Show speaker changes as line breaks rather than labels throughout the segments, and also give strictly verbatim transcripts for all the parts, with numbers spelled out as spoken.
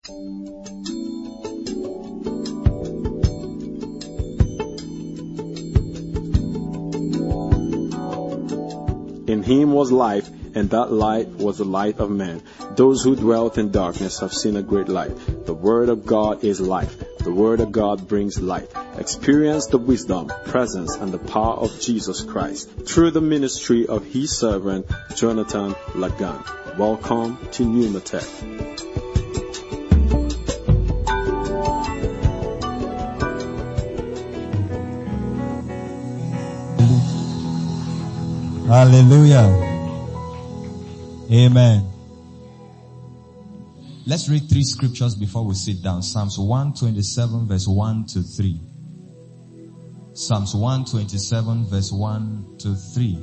In him was life, and that light was the light of men. Those who dwelt in darkness have seen a great light. The word of God is life. The word of God brings light. Experience the wisdom, presence, and the power of Jesus Christ through the ministry of his servant, Jonathan Lagan. Welcome to Pneumatech.
Hallelujah. Amen. Let's read three scriptures before we sit down. Psalms one twenty-seven verse one to three. Psalms one twenty-seven verse one to three.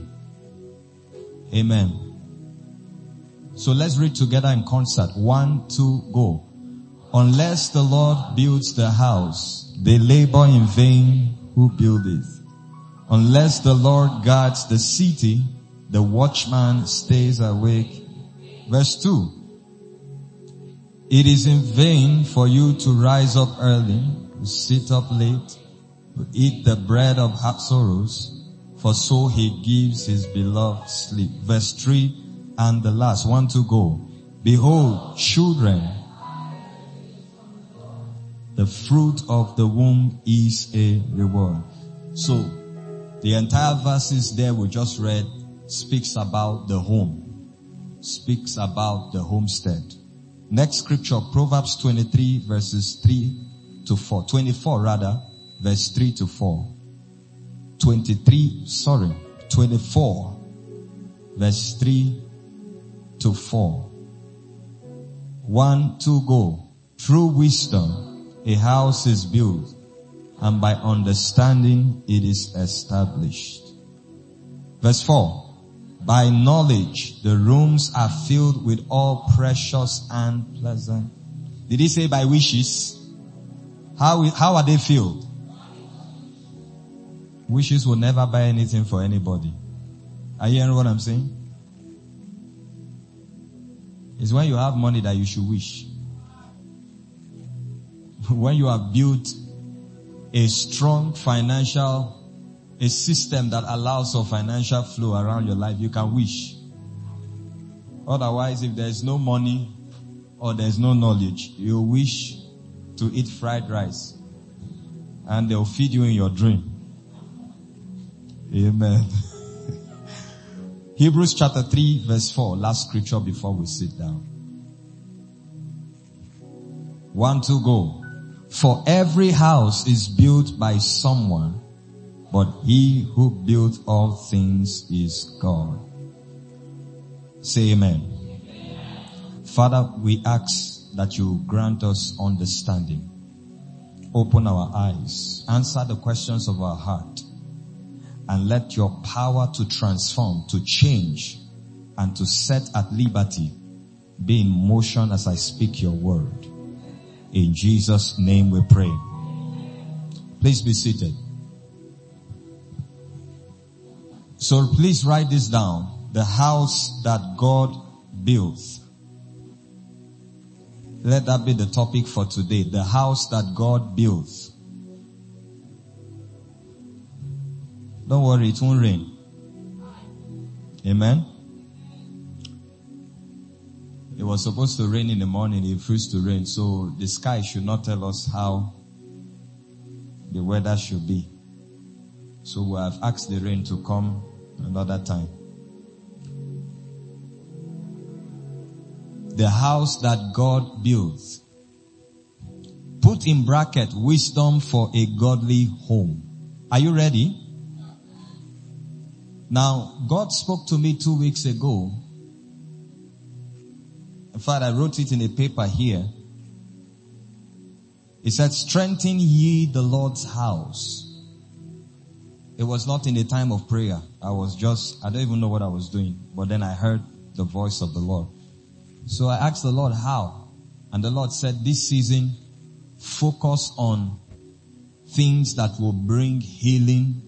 Amen. So let's read together in concert. One, two, go. Unless the Lord builds the house, they labor in vain who build it. Unless the Lord guards the city, the watchman stays awake. Verse two. It is in vain for you to rise up early, to sit up late, to eat the bread of sorrows, for so he gives his beloved sleep. Verse three and the last. One to go. Behold, children, the fruit of the womb is a reward. So, the entire verses there we just read speaks about the home, speaks about the homestead. Next scripture, Proverbs twenty-three verses three to four. twenty-four rather, verse three to four. twenty-three, sorry, twenty-four, verse three to four. One, two, go. Through wisdom, a house is built, and by understanding it is established. Verse four. By knowledge, the rooms are filled with all precious and pleasant. Did he say by wishes? How, how are they filled? Wishes will never buy anything for anybody. Are you hearing what I'm saying? It's when you have money that you should wish. When you have built a strong financial, a system that allows for financial flow around your life, you can wish. Otherwise, if there's no money or there's no knowledge, you wish to eat fried rice and they'll feed you in your dream. Amen. Hebrews chapter three verse four, last scripture before we sit down. One to go. For every house is built by someone, but he who built all things is God. Say amen. Amen. Father, we ask that you grant us understanding. Open our eyes. Answer the questions of our heart. And let your power to transform, to change, and to set at liberty be in motion as I speak your word. In Jesus' name we pray. Please be seated. So please write this down. The house that God built. Let that be the topic for today. The house that God built. Don't worry, it won't rain. Amen. It was supposed to rain in the morning. It refused to rain. So the sky should not tell us how the weather should be. So we have asked the rain to come another time. The house that God builds. Put in bracket, wisdom for a godly home. Are you ready? Now, God spoke to me two weeks ago. In fact, I wrote it in a paper here. He said, strengthen ye the Lord's house. It was not in a time of prayer. I was just, I don't even know what I was doing. But then I heard the voice of the Lord. So I asked the Lord how. And the Lord said, this season, focus on things that will bring healing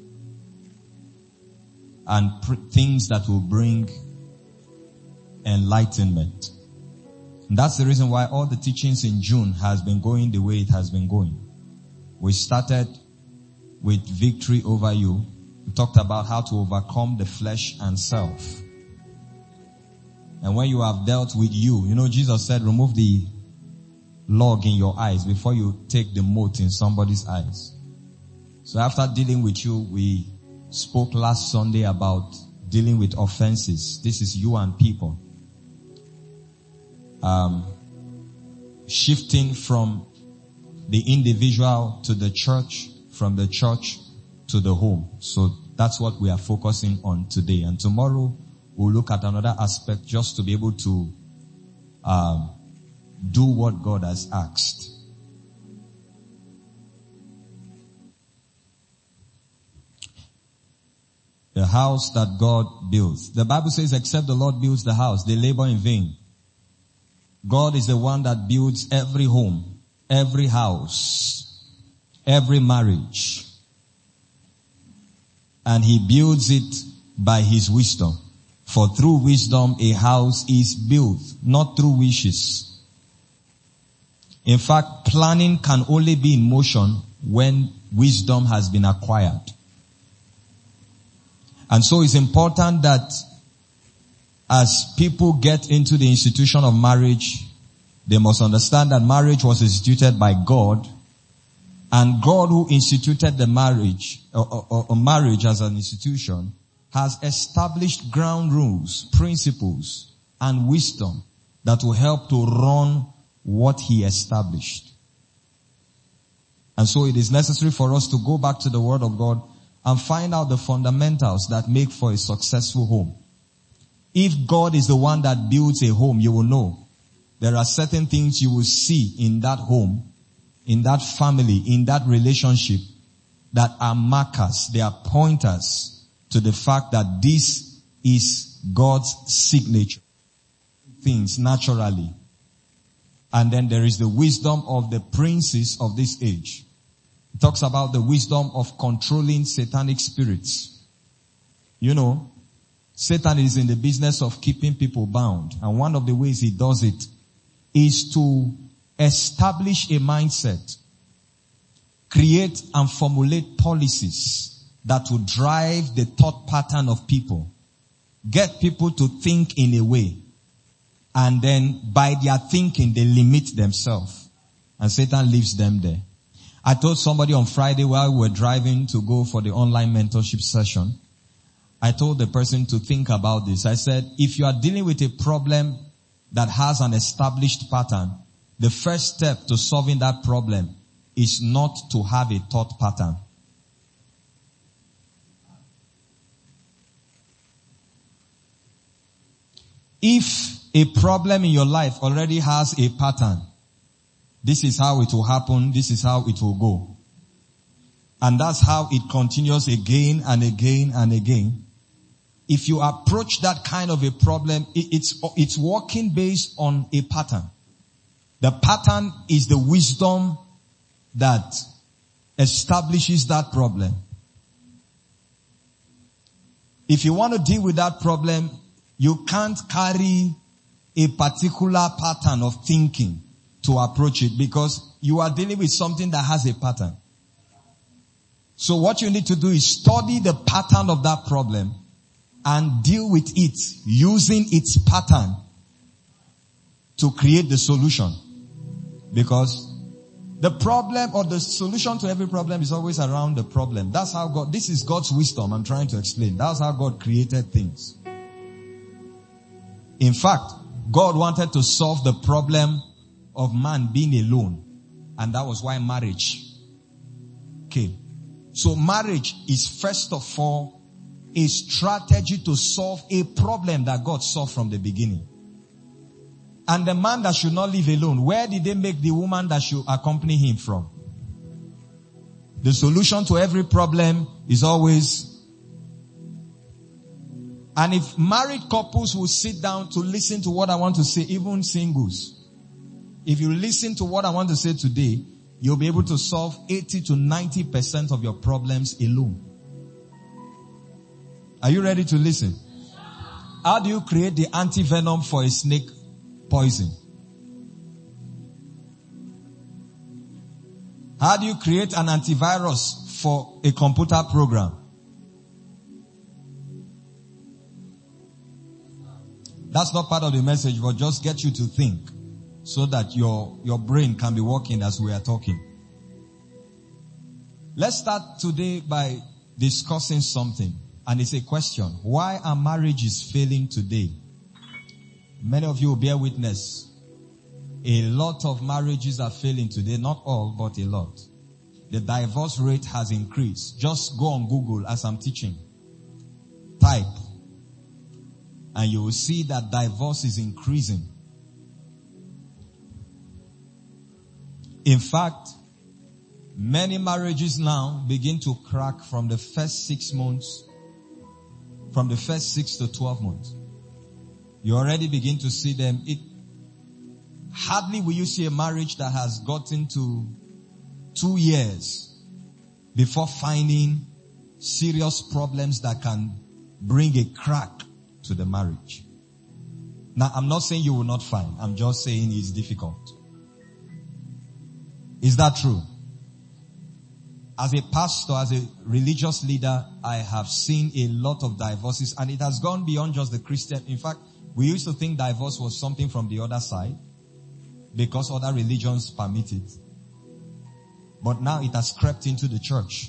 and pr- things that will bring enlightenment. That's the reason why all the teachings in June has been going the way it has been going. We started with victory over you. We talked about how to overcome the flesh and self. And when you have dealt with you, you know, Jesus said, remove the log in your eyes before you take the mote in somebody's eyes. So after dealing with you, we spoke last Sunday about dealing with offenses. This is you and people. Um, shifting from the individual to the church, from the church to the home. So that's what we are focusing on today. And tomorrow we'll look at another aspect just to be able to um, do what God has asked. The house that God builds. The Bible says, except the Lord builds the house, they labor in vain. God is the one that builds every home, every house, every marriage. And He builds it by His wisdom. For through wisdom a house is built, not through wishes. In fact, planning can only be in motion when wisdom has been acquired. And so it's important that as people get into the institution of marriage, they must understand that marriage was instituted by God, and God who instituted the marriage, or, or, or marriage as an institution, has established ground rules, principles, and wisdom that will help to run what He established. And so it is necessary for us to go back to the Word of God and find out the fundamentals that make for a successful home. If God is the one that builds a home, you will know there are certain things you will see in that home, in that family, in that relationship that are markers, they are pointers to the fact that this is God's signature. Things naturally. And then there is the wisdom of the princes of this age. It talks about the wisdom of controlling satanic spirits. You know, Satan is in the business of keeping people bound. And one of the ways he does it is to establish a mindset, create and formulate policies that will drive the thought pattern of people, get people to think in a way, and then by their thinking they limit themselves, and Satan leaves them there. I told somebody on Friday while we were driving to go for the online mentorship session, I told the person to think about this. I said, if you are dealing with a problem that has an established pattern, the first step to solving that problem is not to have a thought pattern. If a problem in your life already has a pattern, this is how it will happen, this is how it will go. And that's how it continues again and again and again. If you approach that kind of a problem, it's, it's working based on a pattern. The pattern is the wisdom that establishes that problem. If you want to deal with that problem, you can't carry a particular pattern of thinking to approach it, because you are dealing with something that has a pattern. So what you need to do is study the pattern of that problem and deal with it using its pattern to create the solution. Because the problem or the solution to every problem is always around the problem. That's how God, this is God's wisdom I'm trying to explain. That's how God created things. In fact, God wanted to solve the problem of man being alone. And that was why marriage came. So marriage is first of all a strategy to solve a problem that God saw from the beginning. And the man that should not live alone, where did they make the woman that should accompany him from? The solution to every problem is always, and if married couples will sit down to listen to what I want to say, even singles, if you listen to what I want to say today, you'll be able to solve eighty to ninety percent of your problems alone. Are you ready to listen? How do you create the antivenom for a snake poison? How do you create an antivirus for a computer program? That's not part of the message, but just get you to think so that your, your brain can be working as we are talking. Let's start today by discussing something. And it's a question. Why are marriages failing today? Many of you will bear witness. A lot of marriages are failing today. Not all, but a lot. The divorce rate has increased. Just go on Google as I'm teaching. Type. And you will see that divorce is increasing. In fact, many marriages now begin to crack from the first six months, from the first six to twelve months. You already begin to see them. It hardly will you see a marriage that has gotten to two years before finding serious problems that can bring a crack to the marriage. Now, I'm not saying you will not find. I'm just saying it's difficult. Is that true? As a pastor, as a religious leader, I have seen a lot of divorces, and it has gone beyond just the Christian. In fact, we used to think divorce was something from the other side because other religions permit it. But now it has crept into the church.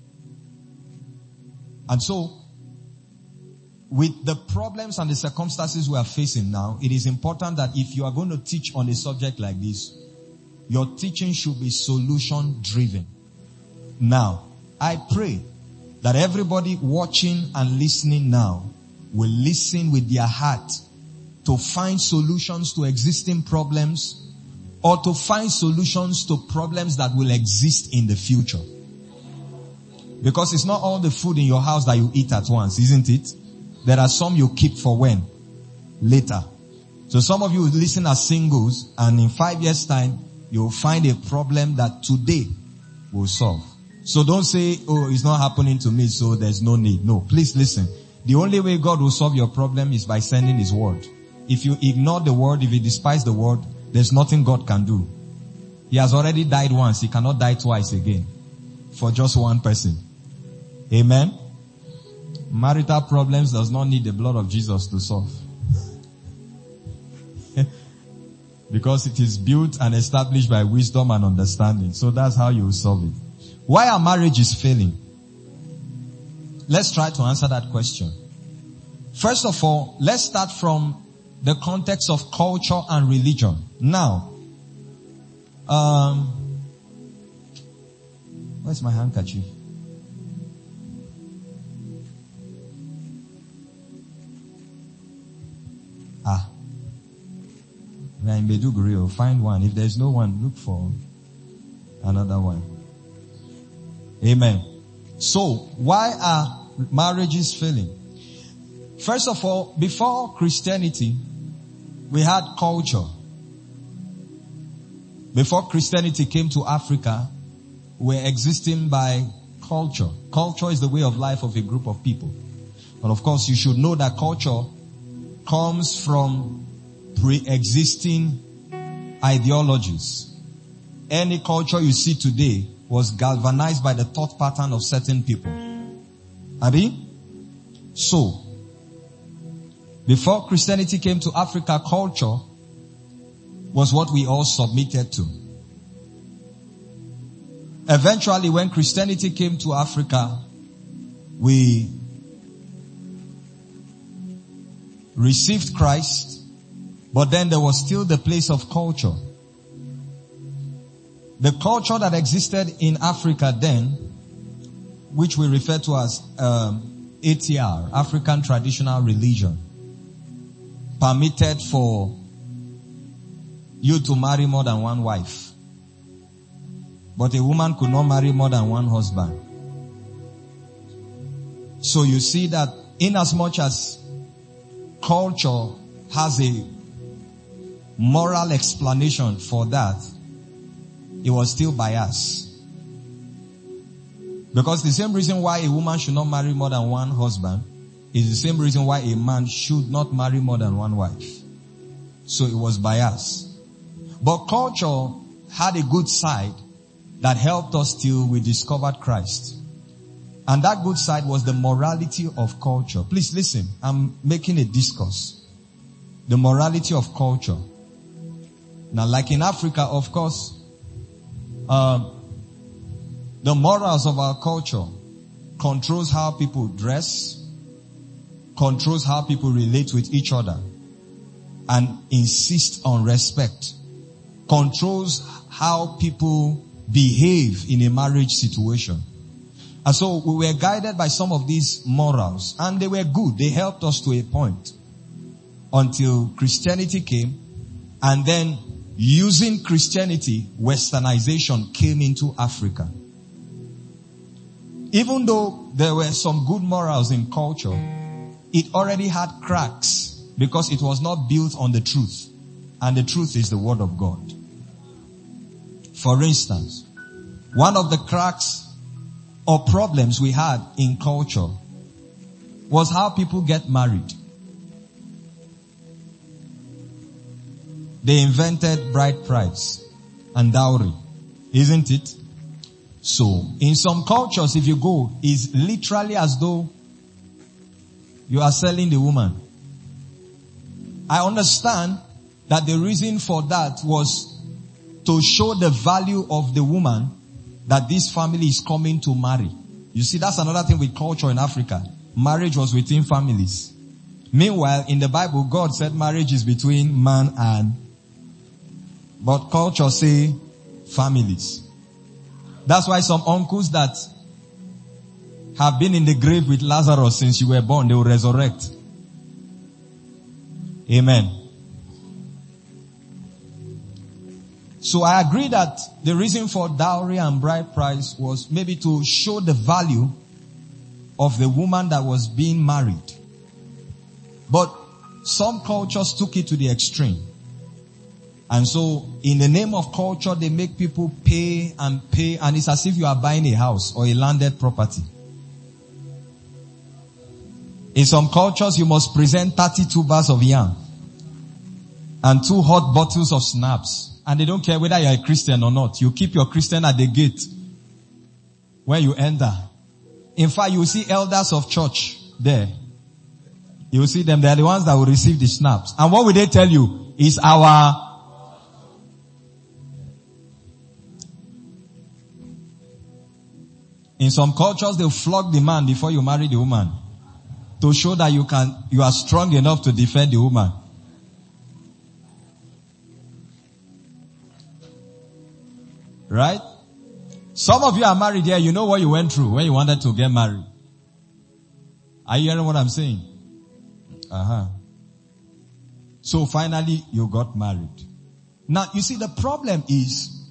And so, with the problems and the circumstances we are facing now, it is important that if you are going to teach on a subject like this, your teaching should be solution driven. Now, I pray that everybody watching and listening now will listen with their heart to find solutions to existing problems or to find solutions to problems that will exist in the future. Because it's not all the food in your house that you eat at once, isn't it? There are some you keep for when? Later. So some of you listen as singles, and in five years time, you'll find a problem that today will solve. So don't say, oh, it's not happening to me, so there's no need. No, please listen. The only way God will solve your problem is by sending His word. If you ignore the word, if you despise the word, there's nothing God can do. He has already died once. He cannot die twice again for just one person. Amen. Marital problems does not need the blood of Jesus to solve. Because it is built and established by wisdom and understanding. So that's how you will solve it. Why are marriages failing? Let's try to answer that question. First of all, let's start from the context of culture and religion. Now, um, where's my handkerchief? Ah. We are in Beduguri. Find one. If there's no one, look for another one. Amen. So, why are marriages failing? First of all, before Christianity, we had culture. Before Christianity came to Africa, we were existing by culture. Culture is the way of life of a group of people. And of course, you should know that culture comes from pre-existing ideologies. Any culture you see today was galvanized by the thought pattern of certain people. Abi? So, before Christianity came to Africa, culture was what we all submitted to. Eventually, when Christianity came to Africa, we received Christ, but then there was still the place of culture. The culture that existed in Africa then, which we refer to as um, A T R, African Traditional Religion, permitted for you to marry more than one wife. But a woman could not marry more than one husband. So you see that in as much as culture has a moral explanation for that, it was still biased. Because the same reason why a woman should not marry more than one husband is the same reason why a man should not marry more than one wife. So it was biased. But culture had a good side that helped us till we discovered Christ. And that good side was the morality of culture. Please listen, I'm making a discourse. The morality of culture. Now, like in Africa, of course, um, the morals of our culture controls how people dress, controls how people relate with each other, and insist on respect, controls how people behave in a marriage situation. And so we were guided by some of these morals, and they were good. They helped us to a point until Christianity came, and then using Christianity, westernization came into Africa. Even though there were some good morals in culture, it already had cracks because it was not built on the truth. And the truth is the word of God. For instance, one of the cracks or problems we had in culture was how people get married. They invented bride price and dowry, isn't it? So, in some cultures, if you go, it's literally as though you are selling the woman. I understand that the reason for that was to show the value of the woman that this family is coming to marry. You see, that's another thing with culture in Africa. Marriage was within families. Meanwhile, in the Bible, God said marriage is between man and, but culture say families. That's why some uncles that have been in the grave with Lazarus since you were born, they will resurrect. Amen. So I agree that the reason for dowry and bride price was maybe to show the value of the woman that was being married. But some cultures took it to the extreme. And so, in the name of culture, they make people pay and pay, and it's as if you are buying a house or a landed property. In some cultures, you must present thirty-two bars of yam and two hot bottles of snaps. And they don't care whether you're a Christian or not. You keep your Christian at the gate when you enter. In fact, you will see elders of church there. You will see them. They are the ones that will receive the snaps. And what will they tell you? Is our In some cultures, they'll flog the man before you marry the woman to show that you can, you are strong enough to defend the woman. Right? Some of you are married here. You know what you went through when you wanted to get married. Are you hearing what I'm saying? Uh-huh. So finally, you got married. Now, you see, the problem is,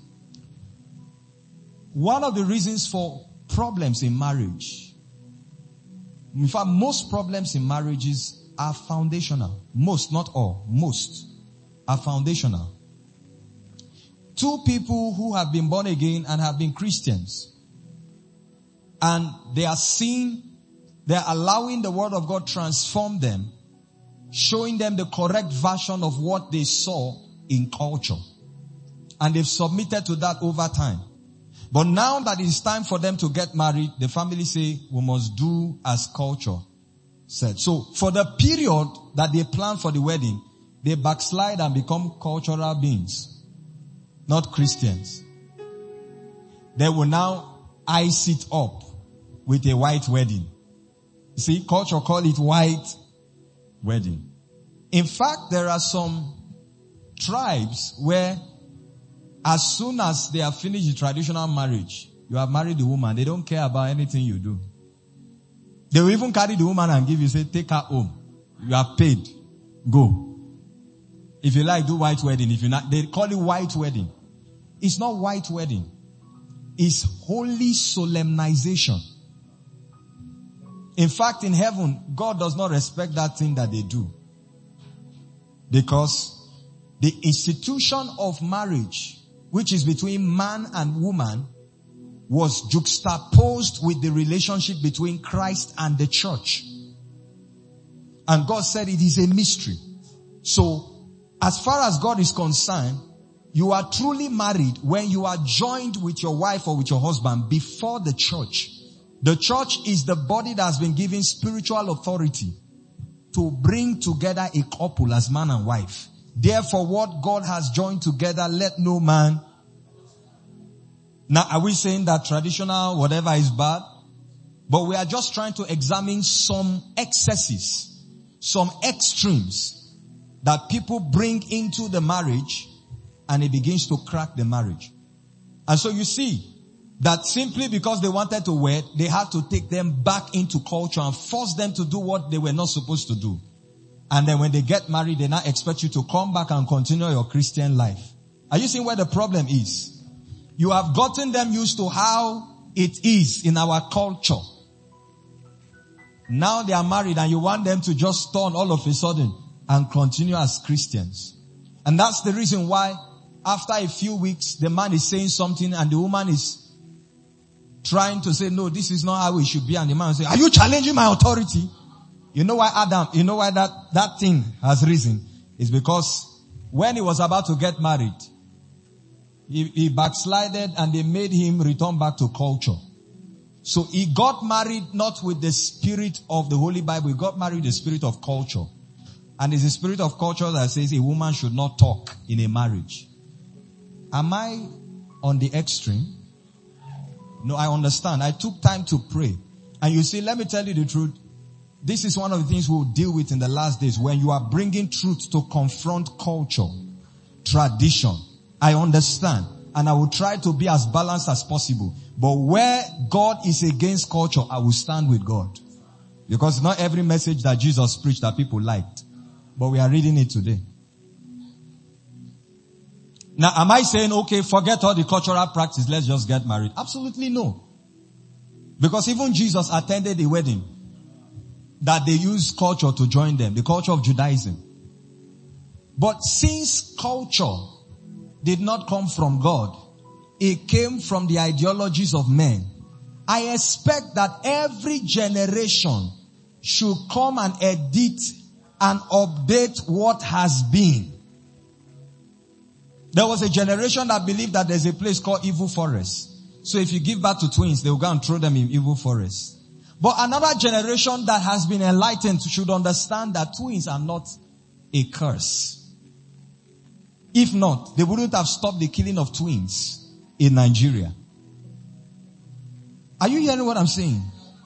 one of the reasons for problems in marriage, in fact, most problems in marriages are foundational. Most, not all, most are foundational. Two people who have been born again and have been Christians, and they are seeing, they are allowing the word of God transform them, showing them the correct version of what they saw in culture. And they've submitted to that over time. But now that it's time for them to get married, the family say, we must do as culture said. So for the period that they plan for the wedding, they backslide and become cultural beings, not Christians. They will now ice it up with a white wedding. You see, culture call it white wedding. In fact, there are some tribes where as soon as they have finished the traditional marriage, you have married the woman, they don't care about anything you do. They will even carry the woman and give you, say, take her home. You are paid. Go. If you like, do white wedding. If you not, they call it white wedding. It's not white wedding. It's holy solemnization. In fact, in heaven, God does not respect that thing that they do. Because the institution of marriage, which is between man and woman, was juxtaposed with the relationship between Christ and the church. And God said it is a mystery. So, as far as God is concerned, You are truly married when you are joined with your wife or with your husband before the church. The church is the body that has been given spiritual authority to bring together a couple as man and wife. Therefore, what God has joined together, let no man. Now, are we saying that traditional whatever is bad? But we are just trying to examine some excesses, some extremes that people bring into the marriage, and it begins to crack the marriage. And so you see that simply because they wanted to wed, they had to take them back into culture and force them to do what they were not supposed to do. And then when they get married, they now expect you to come back and continue your Christian life. Are you seeing where the problem is? You have gotten them used to how it is in our culture. Now they are married and you want them to just turn all of a sudden and continue as Christians. And that's the reason why after a few weeks, the man is saying something and the woman is trying to say, no, this is not how it should be. And the man will say, are you challenging my authority? You know why Adam, you know why that, that thing has risen? It's because when he was about to get married, he, he backslided and they made him return back to culture. So he got married not with the spirit of the Holy Bible, he got married with the spirit of culture. And it's the spirit of culture that says a woman should not talk in a marriage. Am I on the extreme? No, I understand. I took time to pray. And you see, let me tell you the truth. This is one of the things we'll deal with in the last days when you are bringing truth to confront culture, tradition. I understand. And I will try to be as balanced as possible. But where God is against culture, I will stand with God. Because not every message that Jesus preached that people liked. But we are reading it today. Now, am I saying, okay, forget all the cultural practice, let's just get married? Absolutely no. Because even Jesus attended a wedding that they used culture to join them, the culture of Judaism. But since culture did not come from God, it came from the ideologies of men. I expect that every generation should come and edit and update what has been. There was a generation that believed that there's a place called Evil Forest. So if you give birth to twins, they will go and throw them in Evil Forest. But another generation that has been enlightened should understand that twins are not a curse. If not, they wouldn't have stopped the killing of twins in Nigeria. Are you hearing what I'm saying?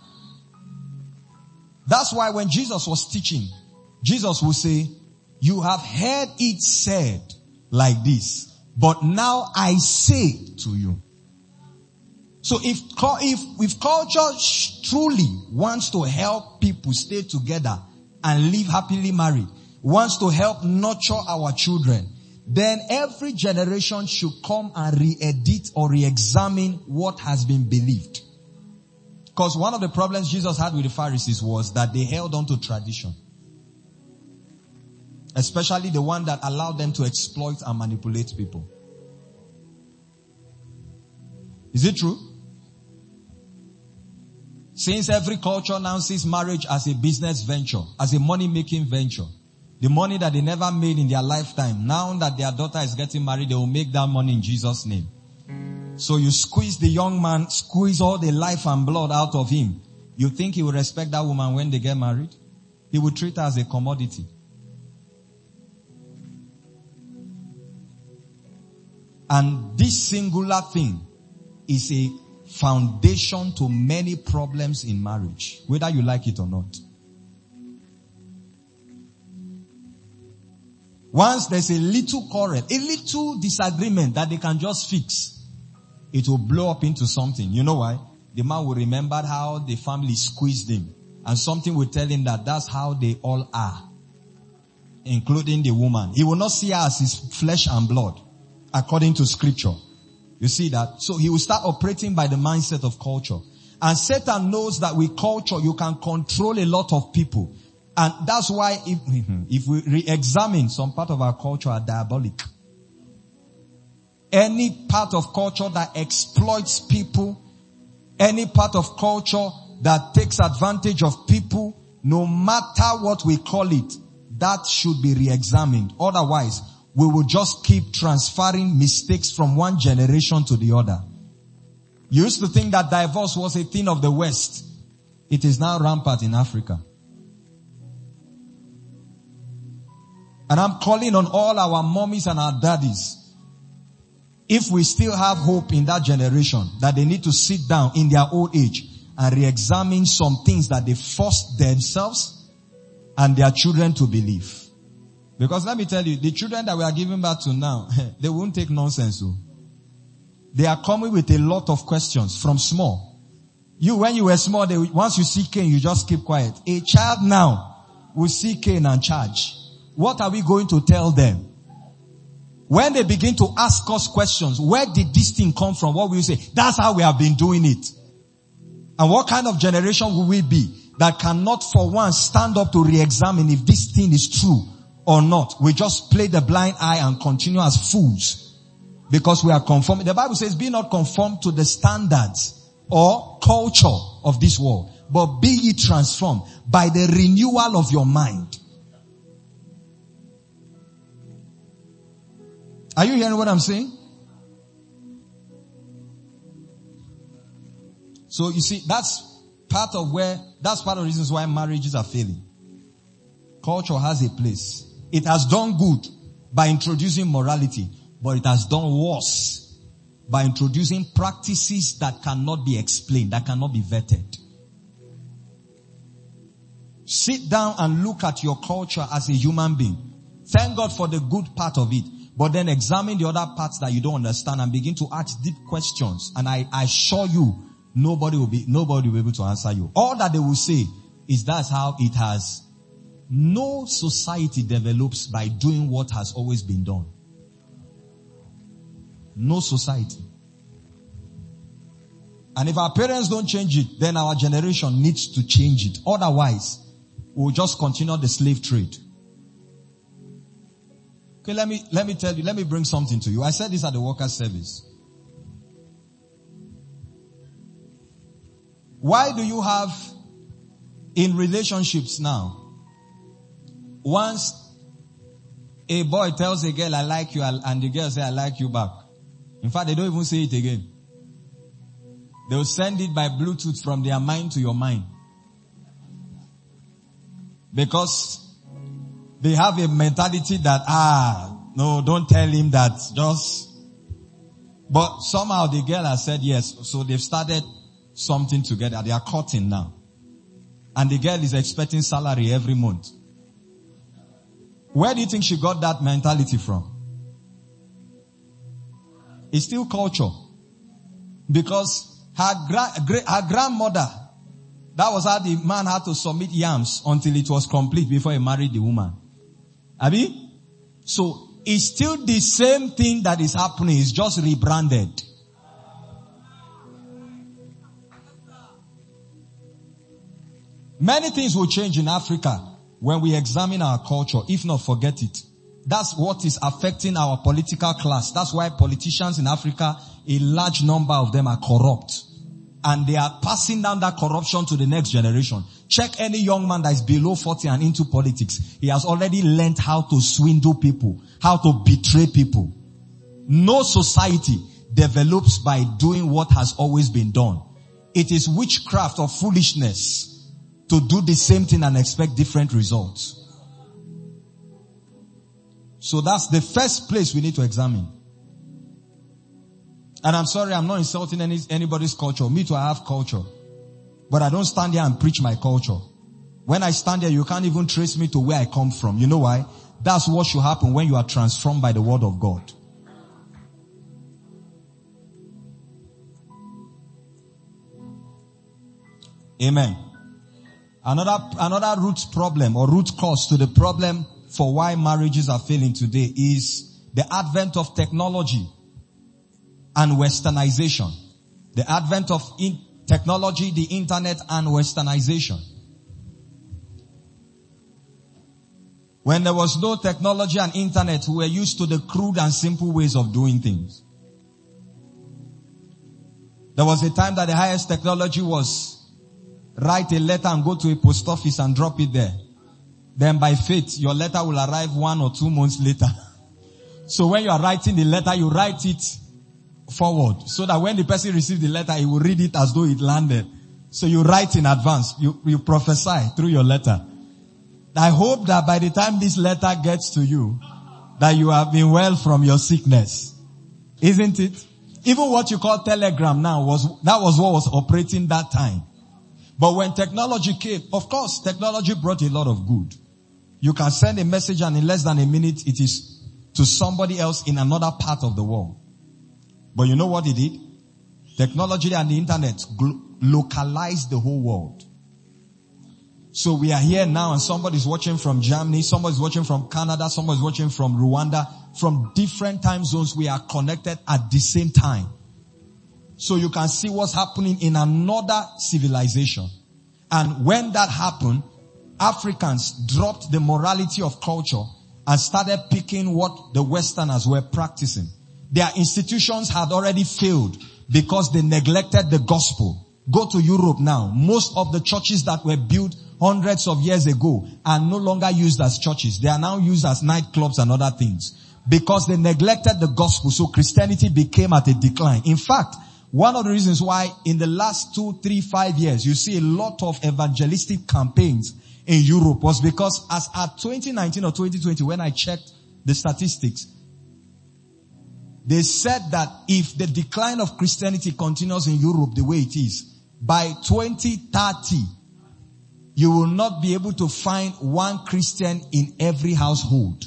That's why when Jesus was teaching, Jesus would say, you have heard it said like this, but now I say to you. So if, if, if culture truly wants to help people stay together and live happily married, wants to help nurture our children, then every generation should come and re-edit or re-examine what has been believed. Because one of the problems Jesus had with the Pharisees was that they held on to tradition. Especially the one that allowed them to exploit and manipulate people. Is it true? Since every culture now sees marriage as a business venture, as a money-making venture, the money that they never made in their lifetime, now that their daughter is getting married, they will make that money in Jesus' name. So you squeeze the young man, squeeze all the life and blood out of him. You think he will respect that woman when they get married? He will treat her as a commodity. And this singular thing is a foundation to many problems in marriage, whether you like it or not. Once there's a little quarrel, a little disagreement that they can just fix, it will blow up into something. You know why? The man will remember how the family squeezed him, and something will tell him that that's how they all are, including the woman. He will not see her as his flesh and blood, according to scripture. You see that? So he will start operating by the mindset of culture. And Satan knows that with culture, you can control a lot of people. And that's why if, if we re-examine, some part of our culture are diabolic. Any part of culture that exploits people, any part of culture that takes advantage of people, no matter what we call it, that should be re-examined. Otherwise, we will just keep transferring mistakes from one generation to the other. You used to think that divorce was a thing of the West. It is now rampant in Africa. And I'm calling on all our mommies and our daddies. If we still have hope in that generation, that they need to sit down in their old age and re-examine some things that they forced themselves and their children to believe. Because let me tell you, the children that we are giving back to now, they won't take nonsense. So. They are coming with a lot of questions from small. You, when you were small, they, once you see Cain, you just keep quiet. A child now will see Cain and charge. What are we going to tell them? When they begin to ask us questions, where did this thing come from? What will you say? That's how we have been doing it. And what kind of generation will we be that cannot for once stand up to re-examine if this thing is true or not? We just play the blind eye and continue as fools because we are conforming. The Bible says, be not conformed to the standards or culture of this world, but be ye transformed by the renewal of your mind. Are you hearing what I'm saying? So you see, that's part of where, that's part of the reasons why marriages are failing. Culture has a place. It has done good by introducing morality, but it has done worse by introducing practices that cannot be explained, that cannot be vetted. Sit down and look at your culture as a human being. Thank God for the good part of it. But then examine the other parts that you don't understand and begin to ask deep questions. And I, I assure you, nobody will be, nobody will be able to answer you. All that they will say is that's how it has. No society develops by doing what has always been done. No society. And if our parents don't change it, then our generation needs to change it. Otherwise, we'll just continue the slave trade. Okay, let me, let me tell you, let me bring something to you. I said this at the workers' service. Why do you have, in relationships now, once a boy tells a girl, I like you, and the girl says, I like you back. In fact, they don't even say it again. They'll send it by Bluetooth from their mind to your mind. Because they have a mentality that, ah, no, don't tell him that, just, but somehow the girl has said yes, so they've started something together. They are courting now. And the girl is expecting salary every month. Where do you think she got that mentality from? It's still culture. Because her, gra- her grandmother, that was how the man had to submit yams until it was complete before he married the woman. Abi? So, it's still the same thing that is happening. It's just rebranded. Many things will change in Africa when we examine our culture. If not, forget it. That's what is affecting our political class. That's why politicians in Africa, a large number of them are corrupt. And they are passing down that corruption to the next generation. Check any young man that is below forty and into politics. He has already learned how to swindle people, how to betray people. No society develops by doing what has always been done. It is witchcraft or foolishness to do the same thing and expect different results. So that's the first place we need to examine. And I'm sorry, I'm not insulting any, anybody's culture. Me too, I have culture. But I don't stand here and preach my culture. When I stand here, you can't even trace me to where I come from. You know why? That's what should happen when you are transformed by the word of God. Amen. Another, another root problem or root cause to the problem for why marriages are failing today is the advent of technology and westernization. The advent of in- technology, the internet, and westernization. When there was no technology and internet, we were used to the crude and simple ways of doing things. There was a time that the highest technology was write a letter and go to a post office and drop it there. Then by faith, your letter will arrive one or two months later. So when you are writing the letter, you write it forward so that when the person receives the letter, he will read it as though it landed. So you write in advance. You, you prophesy through your letter. I hope that by the time this letter gets to you, that you have been well from your sickness. Isn't it? Even what you call telegram now was, that was what was operating that time. But when technology came, of course, technology brought a lot of good. You can send a message and in less than a minute it is to somebody else in another part of the world. But you know what it did? Technology and the internet glo- localized the whole world. So we are here now and somebody's watching from Germany, somebody's watching from Canada, somebody's watching from Rwanda. From different time zones, we are connected at the same time. So you can see what's happening in another civilization. And when that happened, Africans dropped the morality of culture and started picking what the Westerners were practicing. Their institutions had already failed because they neglected the gospel. Go to Europe now. Most of the churches that were built hundreds of years ago are no longer used as churches. They are now used as nightclubs and other things because they neglected the gospel. So Christianity became at a decline. In fact, one of the reasons why in the last two, three, five years, you see a lot of evangelistic campaigns in Europe was because as at twenty nineteen or twenty twenty, when I checked the statistics, they said that if the decline of Christianity continues in Europe the way it is, by twenty thirty, you will not be able to find one Christian in every household.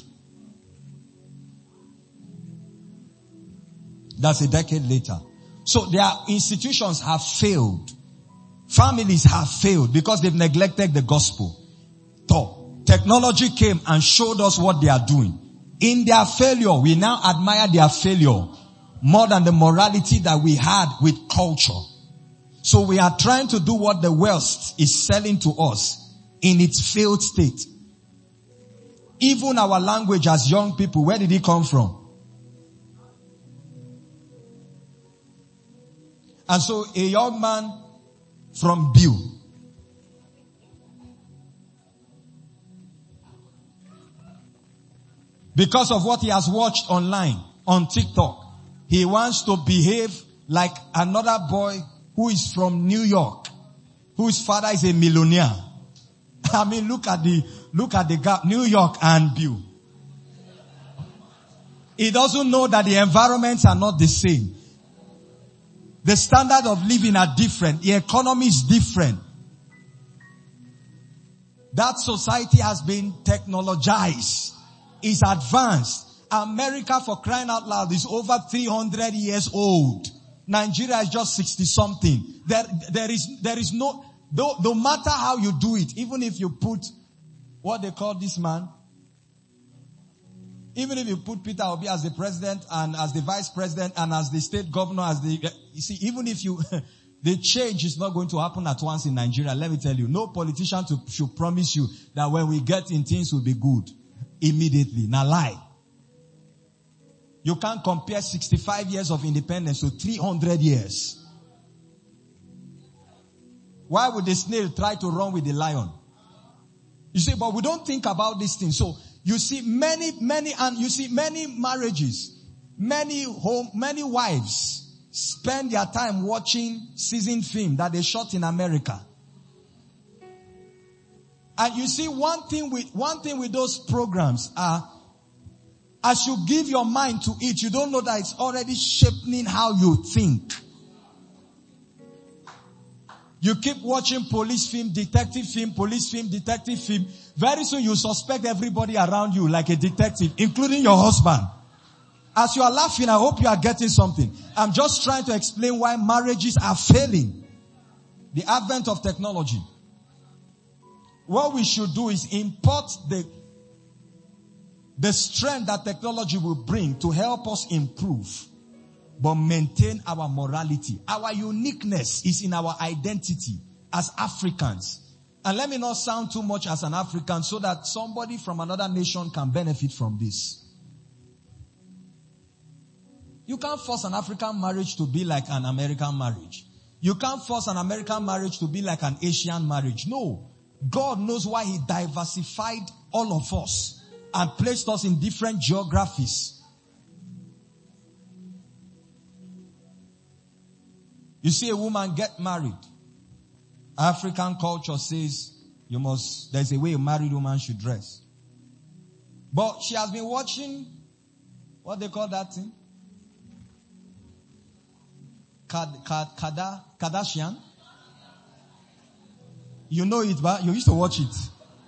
That's a decade later. So their institutions have failed. Families have failed because they've neglected the gospel. So, technology came and showed us what they are doing. In their failure, we now admire their failure more than the morality that we had with culture. So we are trying to do what the West is selling to us in its failed state. Even our language as young people, where did it come from? And so a young man from Biu, because of what he has watched online, on TikTok, he wants to behave like another boy who is from New York, whose father is a millionaire. I mean, look at the, look at the gap, New York and Biu. He doesn't know that the environments are not the same. The standard of living are different. The economy is different. That society has been technologized. Is advanced. America, for crying out loud, is over three hundred years old. Nigeria is just sixty something. There, there is, there is no, no, no matter how you do it, even if you put, what they call this man, even if you put Peter Obi as the president and as the vice president and as the state governor, as the, you see, even if you, the change is not going to happen at once in Nigeria. Let me tell you, no politician to, should promise you that when we get in, things will be good immediately. Now lie. You can't compare sixty-five years of independence to three hundred years. Why would the snail try to run with the lion? You see, but we don't think about these things. So you see many, many, and you see many marriages, many home, many wives spend their time watching season film that they shot in America. And you see one thing with, one thing with those programs are, as you give your mind to it, you don't know that it's already shaping how you think. You keep watching police film, detective film, police film, detective film. Very soon you suspect everybody around you like a detective, including your husband. As you are laughing, I hope you are getting something. I'm just trying to explain why marriages are failing. The advent of technology. What we should do is import the, the strength that technology will bring to help us improve, but maintain our morality. Our uniqueness is in our identity as Africans. And let me not sound too much as an African so that somebody from another nation can benefit from this. You can't force an African marriage to be like an American marriage. You can't force an American marriage to be like an Asian marriage. No. God knows why He diversified all of us and placed us in different geographies You see a woman get married. African culture says you must, there's a way a married woman should dress. But she has been watching, what they call that thing? Kad, Kad, Kada, Kardashian. You know it, but you used to watch it.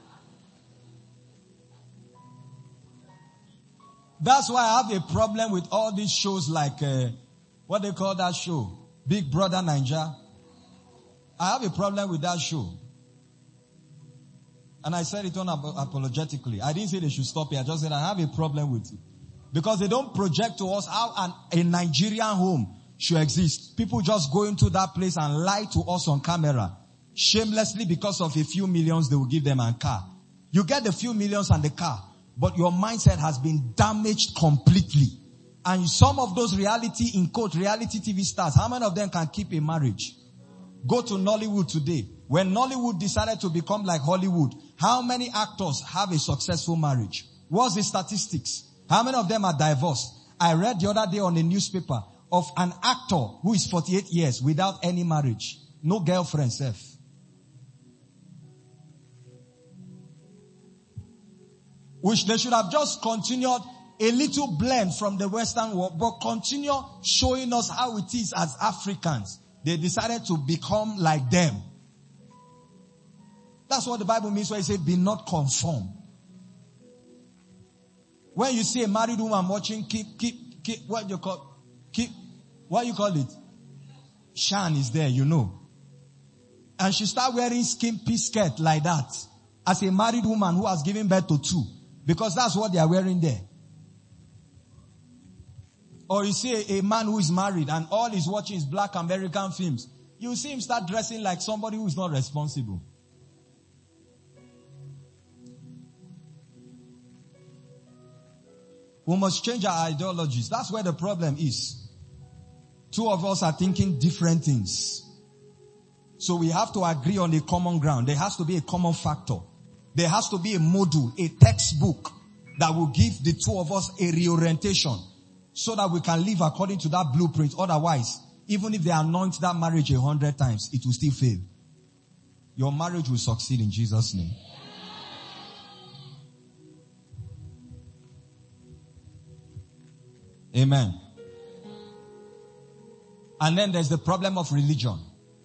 That's why I have a problem with all these shows like, uh, what they call that show? Big Brother Ninja. I have a problem with that show. And I said it unapologetically. I didn't say they should stop it. I just said I have a problem with it. Because they don't project to us how an, a Nigerian home should exist. People just go into that place and lie to us on camera. Shamelessly because of a few millions they will give them a car. You get the few millions and the car. But your mindset has been damaged completely. And some of those reality, in quote, reality T V stars, how many of them can keep a marriage? Go to Nollywood today. When Nollywood decided to become like Hollywood, how many actors have a successful marriage? What's the statistics? How many of them are divorced? I read the other day on a newspaper of an actor who is forty-eight years without any marriage. No girlfriend, self. Which they should have just continued a little blend from the Western world, but continue showing us how it is as Africans. They decided to become like them. That's what the Bible means when it says, be not conformed. When you see a married woman watching, keep, keep, keep, what you call, keep, what you call it? Shan is there, you know. And she start wearing skimpy skirt like that. As a married woman who has given birth to two. Because that's what they are wearing there. Or you see a, a man who is married and all he's watching is black American films. You see him start dressing like somebody who is not responsible. We must change our ideologies. That's where the problem is. Two of us are thinking different things. So we have to agree on a common ground. There has to be a common factor. There has to be a module, a textbook that will give the two of us a reorientation so that we can live according to that blueprint. Otherwise, even if they anoint that marriage a hundred times, it will still fail. Your marriage will succeed in Jesus' name. Amen. And then there's the problem of religion.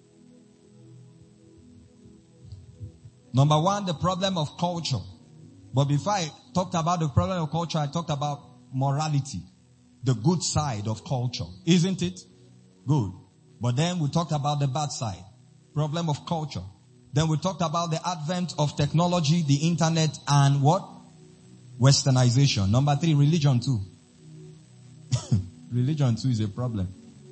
Number one, the problem of culture. But before I talked about the problem of culture, I talked about morality. The good side of culture. Isn't it? Good. But then we talked about the bad side. Problem of culture. Then we talked about the advent of technology, the internet, and what? Westernization. Number three, religion too. Religion too is a problem.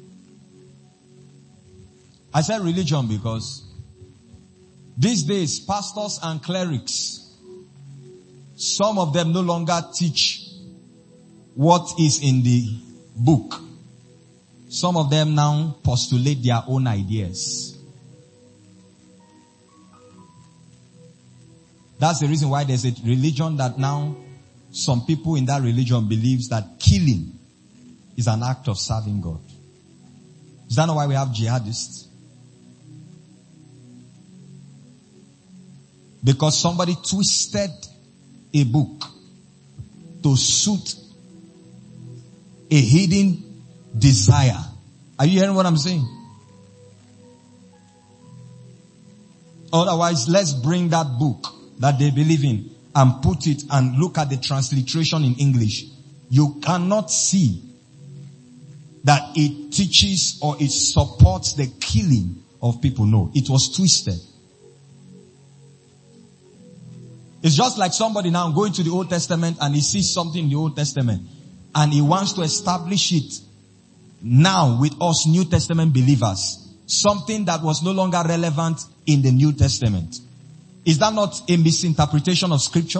I said religion because these days, pastors and clerics, some of them no longer teach what is in the book. Some of them now postulate their own ideas. That's the reason why there's a religion that now some people in that religion believes that killing is an act of serving God. Is that not why we have jihadists? Because somebody twisted a book to suit a hidden desire. Are you hearing what I'm saying? Otherwise, let's bring that book that they believe in and put it and look at the transliteration in English. You cannot see that it teaches or it supports the killing of people. No, it was twisted. It's just like somebody now going to the Old Testament and he sees something in the Old Testament and he wants to establish it now with us New Testament believers. Something that was no longer relevant in the New Testament. Is that not a misinterpretation of Scripture?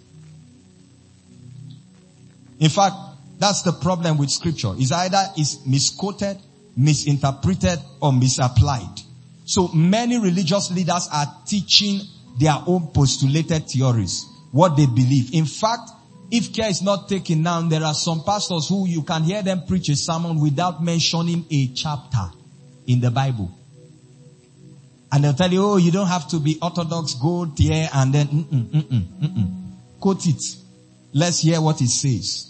In fact, that's the problem with Scripture. It's either is misquoted, misinterpreted, or misapplied. So many religious leaders are teaching their own postulated theories, what they believe. In fact, if care is not taken now, there are some pastors who you can hear them preach a sermon without mentioning a chapter. in the Bible. And they'll tell you, oh, you don't have to be orthodox, go there and then, mm-mm, mm-mm, mm-mm. Quote it. Let's hear what it says.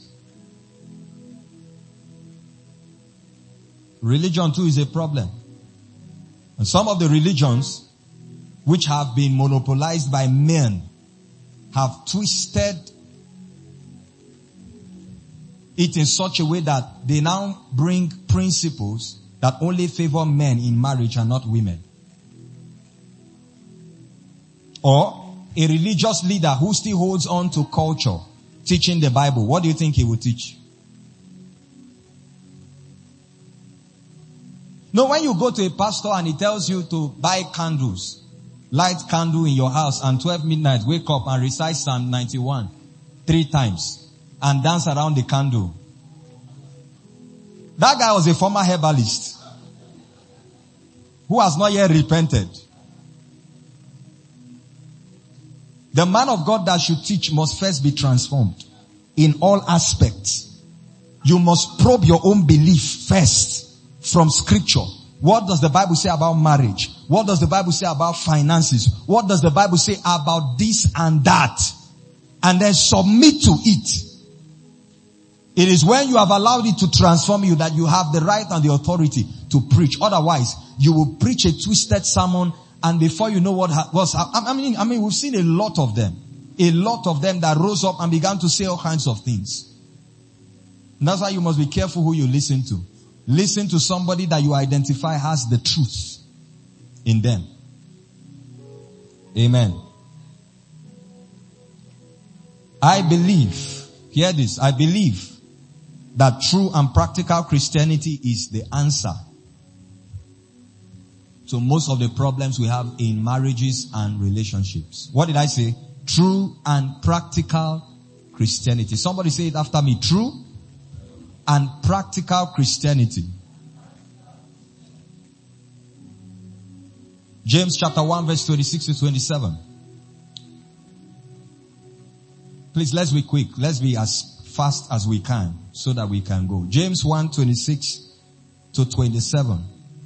Religion too is a problem. And some of the religions which have been monopolized by men have twisted it in such a way that they now bring principles that only favor men in marriage and not women. Or a religious leader who still holds on to culture, teaching the Bible. What do you think he will teach? No, when you go to a pastor and he tells you to buy candles, light candle in your house and twelve midnight, wake up and recite Psalm ninety-one three times and dance around the candle. That guy was a former herbalist who has not yet repented. The man of God that should teach must first be transformed in all aspects. You must probe your own belief first from scripture. What does the Bible say about marriage? What does the Bible say about finances? What does the Bible say about this and that? And then submit to it. It is when you have allowed it to transform you that you have the right and the authority to preach. Otherwise, you will preach a twisted sermon and before you know what was, I mean, I mean, we've seen a lot of them. A lot of them that rose up and began to say all kinds of things. And that's why you must be careful who you listen to. Listen to somebody that you identify has the truth in them. Amen. I believe, hear this, I believe that true and practical Christianity is the answer to most of the problems we have in marriages and relationships. What did I say? True and practical Christianity. Somebody say it after me. True and practical Christianity. James chapter one verse twenty-six to twenty-seven. Please, let's be quick. Let's be as fast as we can so that we can go. James one twenty-six to twenty-seven.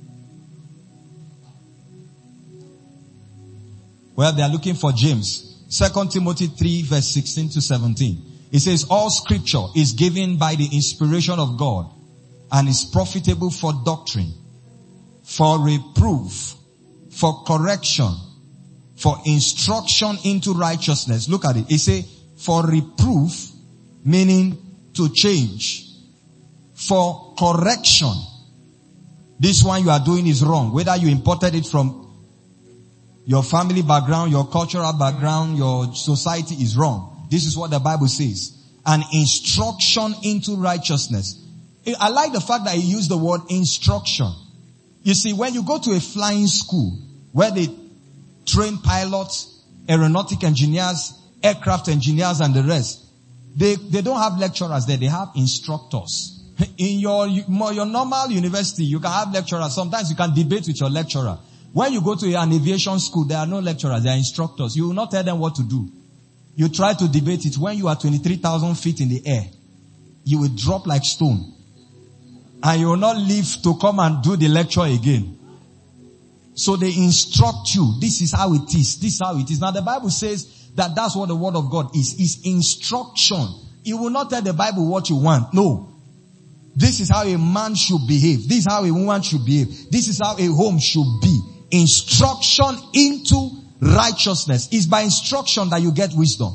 Well, they are looking for James. Second Timothy three verse sixteen to seventeen. It says, all scripture is given by the inspiration of God and is profitable for doctrine, for reproof, for correction, for instruction into righteousness. Look at it. It says, for reproof, meaning to change. For correction. This one you are doing is wrong. Whether you imported it from your family background, your cultural background, your society is wrong. This is what the Bible says. An instruction into righteousness. I like the fact that he used the word instruction. You see, when you go to a flying school where they train pilots, aeronautic engineers, aircraft engineers and the rest, they, they don't have lecturers there. They have instructors. In your, your normal university, you can have lecturers. Sometimes you can debate with your lecturer. When you go to an aviation school, there are no lecturers. There are instructors. You will not tell them what to do. You try to debate it. When you are twenty-three thousand feet in the air, you will drop like stone. And you will not live to come and do the lecture again. So they instruct you. This is how it is. This is how it is. Now the Bible says that that's what the word of God is. Is instruction. You will not tell the Bible what you want. No. This is how a man should behave. This is how a woman should behave. This is how a home should be. Instruction into righteousness. It's by instruction that you get wisdom.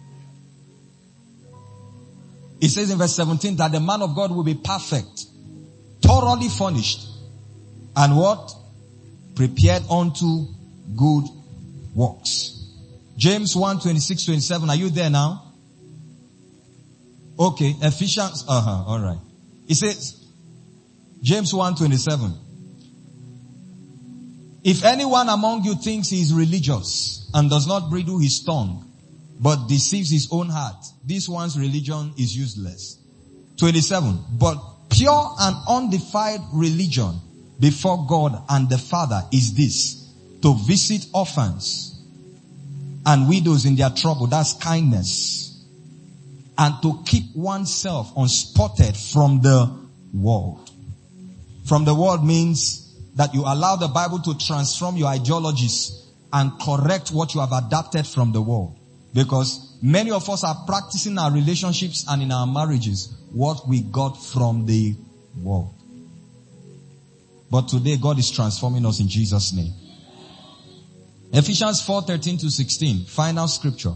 It says in verse seventeen that the man of God will be perfect, thoroughly furnished, and what? Prepared unto good works. James one twenty-six to twenty-seven. Are you there now? Okay. Ephesians. Uh-huh. All right. It says, James one twenty-seven. If anyone among you thinks he is religious and does not bridle his tongue, but deceives his own heart, this one's religion is useless. twenty-seven. But pure and undefiled religion before God and the Father is this: to visit orphans and widows in their trouble. That's kindness. And to keep oneself unspotted from the world. From the world means that you allow the Bible to transform your ideologies and correct what you have adapted from the world. Because many of us are practicing our relationships and in our marriages what we got from the world. But today God is transforming us in Jesus' name. Ephesians four thirteen to sixteen, final scripture.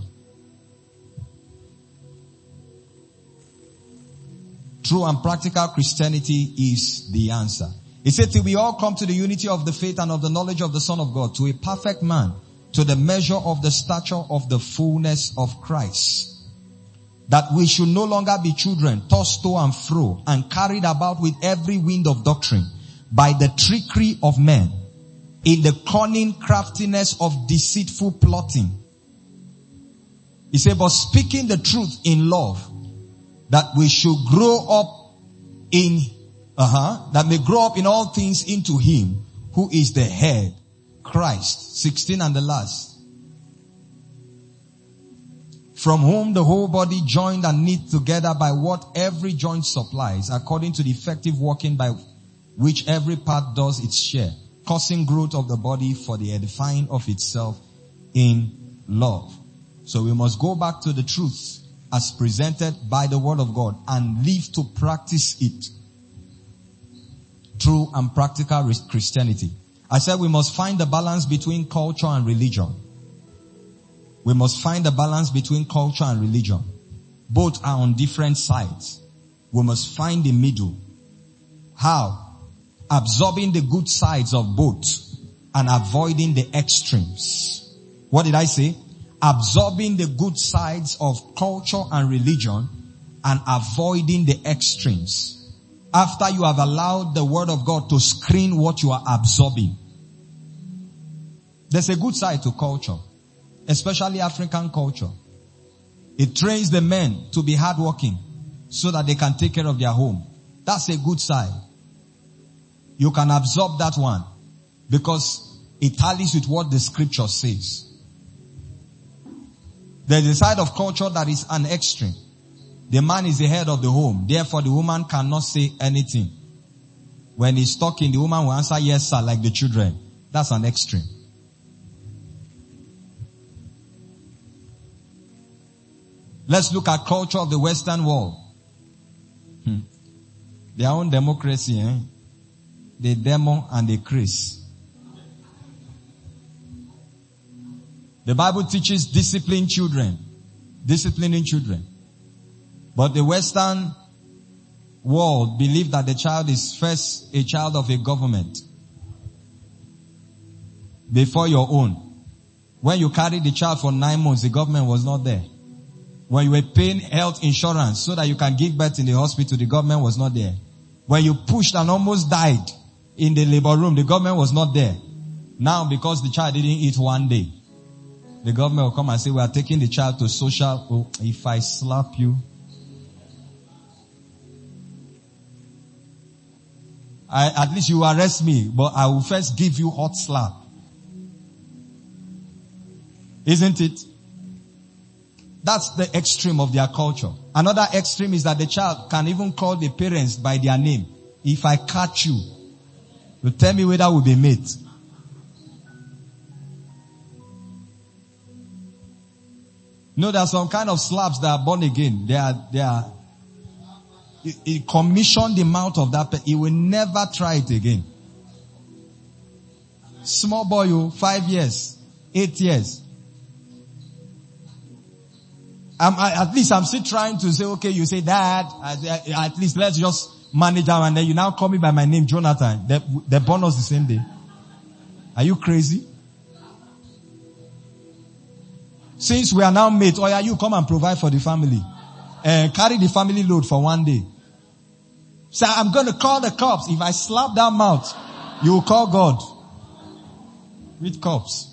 True and practical Christianity is the answer. He said, till we all come to the unity of the faith and of the knowledge of the Son of God, to a perfect man, to the measure of the stature of the fullness of Christ. That we should no longer be children, tossed to and fro, and carried about with every wind of doctrine, by the trickery of men, in the cunning craftiness of deceitful plotting. He said, but speaking the truth in love, that we should grow up in, uh-huh, that may grow up in all things into him who is the head, Christ. sixteen and the last. From whom the whole body joined and knit together by what every joint supplies, according to the effective working by which every part does its share, causing growth of the body for the edifying of itself in love. So we must go back to the truth as presented by the word of God and live to practice it. True and practical Christianity. I said we must find the balance between culture and religion. We must find the balance between culture and religion. Both are on different sides. We must find the middle. How? Absorbing the good sides of both and avoiding the extremes. What did I say? Absorbing the good sides of culture and religion and avoiding the extremes. After you have allowed the word of God to screen what you are absorbing. There's a good side to culture, especially African culture. It trains the men to be hardworking so that they can take care of their home. That's a good side. You can absorb that one because it tallies with what the scripture says. There's a side of culture that is an extreme. The man is the head of the home. Therefore, the woman cannot say anything. When he's talking, the woman will answer yes, sir, like the children. That's an extreme. Let's look at culture of the Western world. Hmm. Their own democracy, eh? They demo and they Chris. The Bible teaches discipline children. Disciplining children. But the Western world believe that the child is first a child of a government before your own. When you carried the child for nine months, the government was not there. When you were paying health insurance so that you can give birth in the hospital, the government was not there. When you pushed and almost died in the labor room, the government was not there. Now, because the child didn't eat one day, the government will come and say, we are taking the child to social. Oh, if I slap you. I, at least you arrest me, but I will first give you hot slap. Isn't it? That's the extreme of their culture. Another extreme is that the child can even call the parents by their name. If I catch you, you tell me whether we'll be mate. No, there are some kind of slaps that are born again. They are, they are, it, it commissioned the mouth of that person. He will never try it again. Small boy, you, five years, eight years. I'm, I, at least I'm still trying to say, okay, you say that, at least let's just manage them, and then you now call me by my name, Jonathan. They, they born us the same day. Are you crazy? Since we are now mates, oh yeah, you come and provide for the family. And carry the family load for one day. So I'm going to call the cops. If I slap that mouth, you will call God. With cops.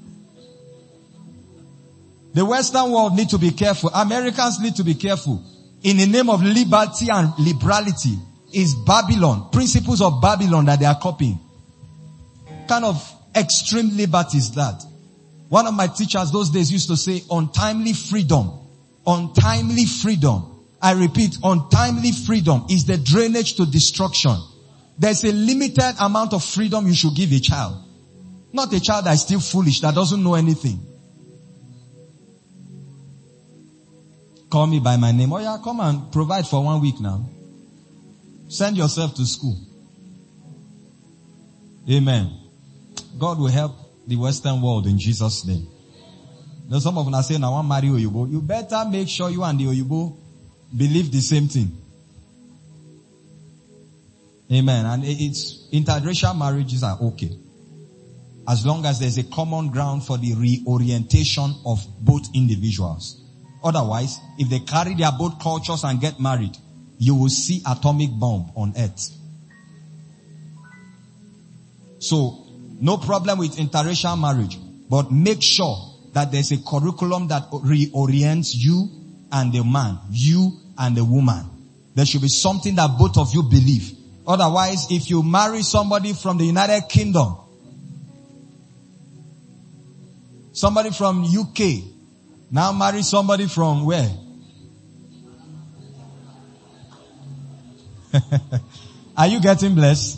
The Western world need to be careful. Americans need to be careful. In the name of liberty and liberality is Babylon. Principles of Babylon that they are copying. Kind of extreme liberty is that. One of my teachers those days used to say, untimely freedom. Untimely freedom. I repeat, untimely freedom is the drainage to destruction. there's a limited amount of freedom you should give a child. Not a child that is still foolish, that doesn't know anything. Call me by my name. Oh yeah, come and provide for one week now. Send yourself to school. Amen. God will help the Western world in Jesus' name. Now some of us say, now I want to marry Oyibo. You better make sure you and the Oyibo believe the same thing. Amen. And it's, interracial marriages are okay. As long as there's a common ground for the reorientation of both individuals. Otherwise, if they carry their both cultures and get married, you will see atomic bomb on earth. So, no problem with interracial marriage, but make sure that there's a curriculum that reorients you and the man, you and the woman. There should be something that both of you believe. Otherwise, if you marry somebody from the United Kingdom, somebody from U K, now marry somebody from where? Are you getting blessed?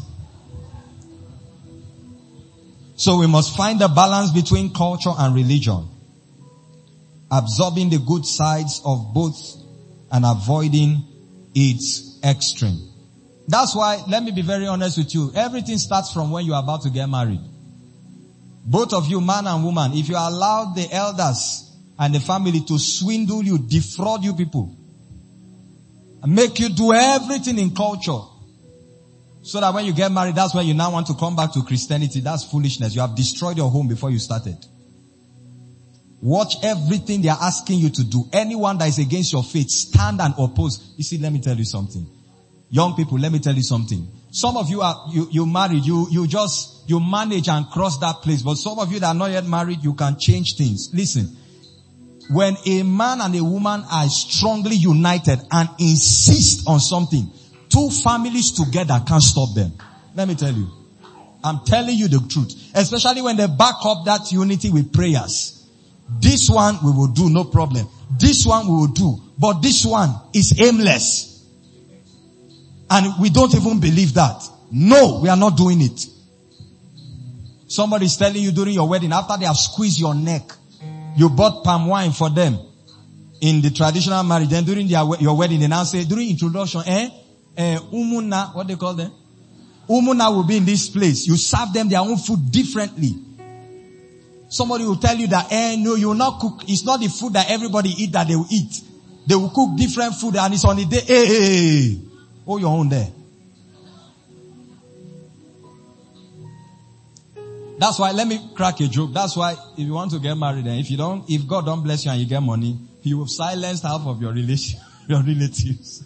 So we must find a balance between culture and religion, absorbing the good sides of both and avoiding its extreme. That's why, let me be very honest with you, everything starts from when you are about to get married. Both of you, man and woman, if you allow the elders and the family to swindle you, defraud you people, and make you do everything in culture, so that when you get married, that's when you now want to come back to Christianity. That's foolishness. You have destroyed your home before you started. Watch everything they are asking you to do. Anyone that is against your faith, stand and oppose. You see, let me tell you something. Young people, let me tell you something. Some of you are, you, you married, you, you just, you manage and cross that place. But some of you that are not yet married, you can change things. Listen. When a man and a woman are strongly united and insist on something, two families together can't stop them. Let me tell you. I'm telling you the truth. Especially when they back up that unity with prayers. This one we will do, no problem. This one we will do. But this one is aimless. And we don't even believe that. No, we are not doing it. Somebody is telling you during your wedding, after they have squeezed your neck, you bought palm wine for them in the traditional marriage. Then during their, your wedding, they now say, during introduction, eh, eh, umuna, what they call them? Umuna will be in this place. You serve them their own food differently. Somebody will tell you that, eh, no, you will not cook. It's not the food that everybody eat that they will eat. They will cook different food and it's on the day, hey, hey, hey. Oh, your own there. That's why, let me crack a joke. That's why if you want to get married and if you don't, if God don't bless you and you get money, He will silence half of your relation, your relatives.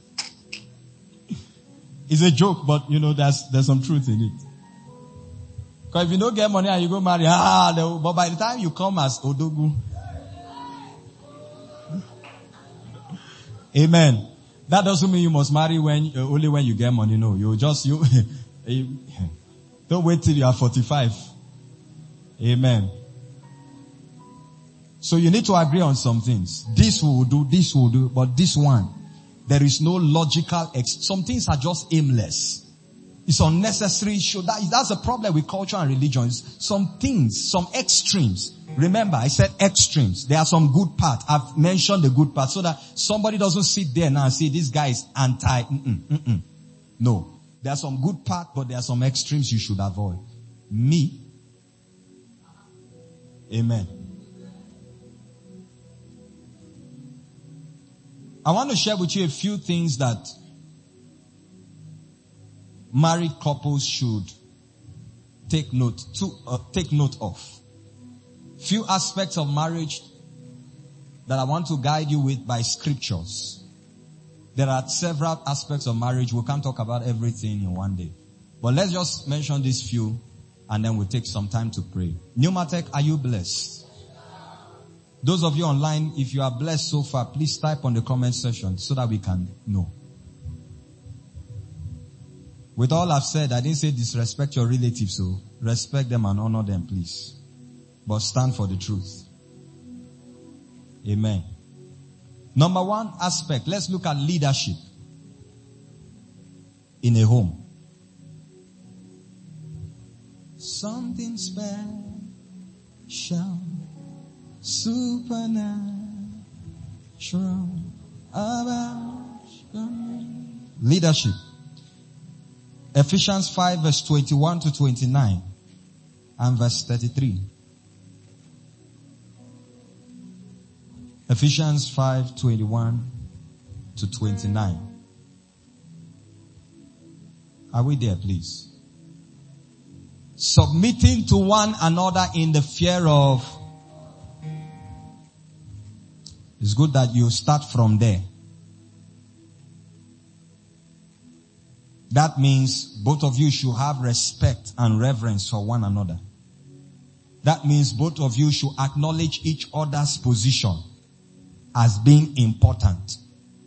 It's a joke, but you know, there's, there's some truth in it. Because if you don't get money and you go marry, ah, will, but by the time you come as Odogu. Amen. That doesn't mean you must marry when, uh, only when you get money. No, you just, you, you don't wait till you are forty-five. Amen. So you need to agree on some things. This will do, this will do, but this one, there is no logical, ex- some things are just aimless. It's unnecessary. So that, that's the problem with culture and religion. Some things, some extremes. Remember, I said extremes. There are some good parts. I've mentioned the good parts so that somebody doesn't sit there now and say this guy is anti. Mm-mm, mm-mm. No. There are some good parts, but there are some extremes you should avoid. Me. Amen. I want to share with you a few things that married couples should take note to uh, take note of. Few aspects of marriage that I want to guide you with by scriptures. There are several aspects of marriage. We can't talk about everything in one day. But let's just mention these few and then we'll take some time to pray. Pneumatech, are you blessed? Those of you online, if you are blessed so far, please type on the comment section so that we can know. With all I've said, I didn't say disrespect your relatives, so respect them and honor them, please. But stand for the truth. Amen. Number one aspect, let's look at leadership in a home. something special, supernatural about your name. Leadership. Ephesians five verse twenty-one to twenty-nine and verse thirty-three. Ephesians five twenty-one to twenty-nine. Are we there, please? Submitting to one another in the fear of. It's good that you start from there. That means both of you should have respect and reverence for one another. That means both of you should acknowledge each other's position as being important.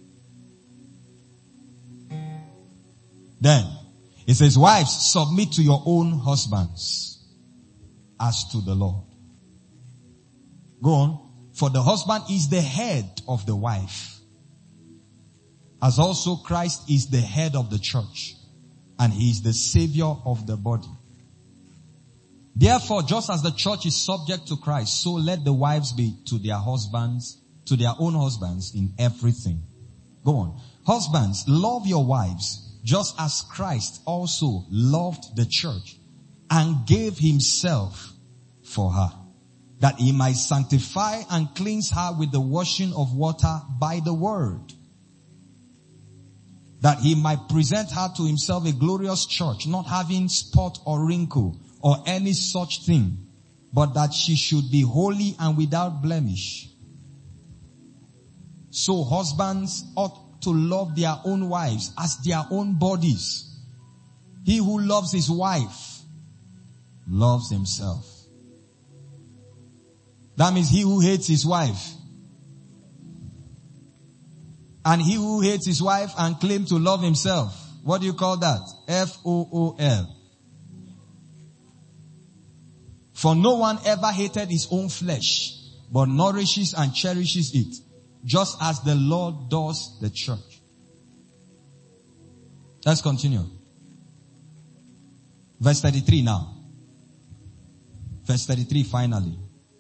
Then, it says, wives, submit to your own husbands as to the Lord. Go on. For the husband is the head of the wife, as also Christ is the head of the church, and he is the savior of the body. Therefore, just as the church is subject to Christ, so let the wives be to their husbands, to their own husbands in everything. Go on. Husbands, love your wives, just as Christ also loved the church and gave himself for her, that he might sanctify and cleanse her with the washing of water by the word, that he might present her to himself a glorious church, not having spot or wrinkle or any such thing, but that she should be holy and without blemish. So husbands ought to love their own wives as their own bodies. He who loves his wife loves himself. That means he who hates his wife, and he who hates his wife and claims to love himself, what do you call that? F O O L. For no one ever hated his own flesh, but nourishes and cherishes it, just as the Lord does the church. Let's continue. Verse thirty-three now. Verse thirty-three finally.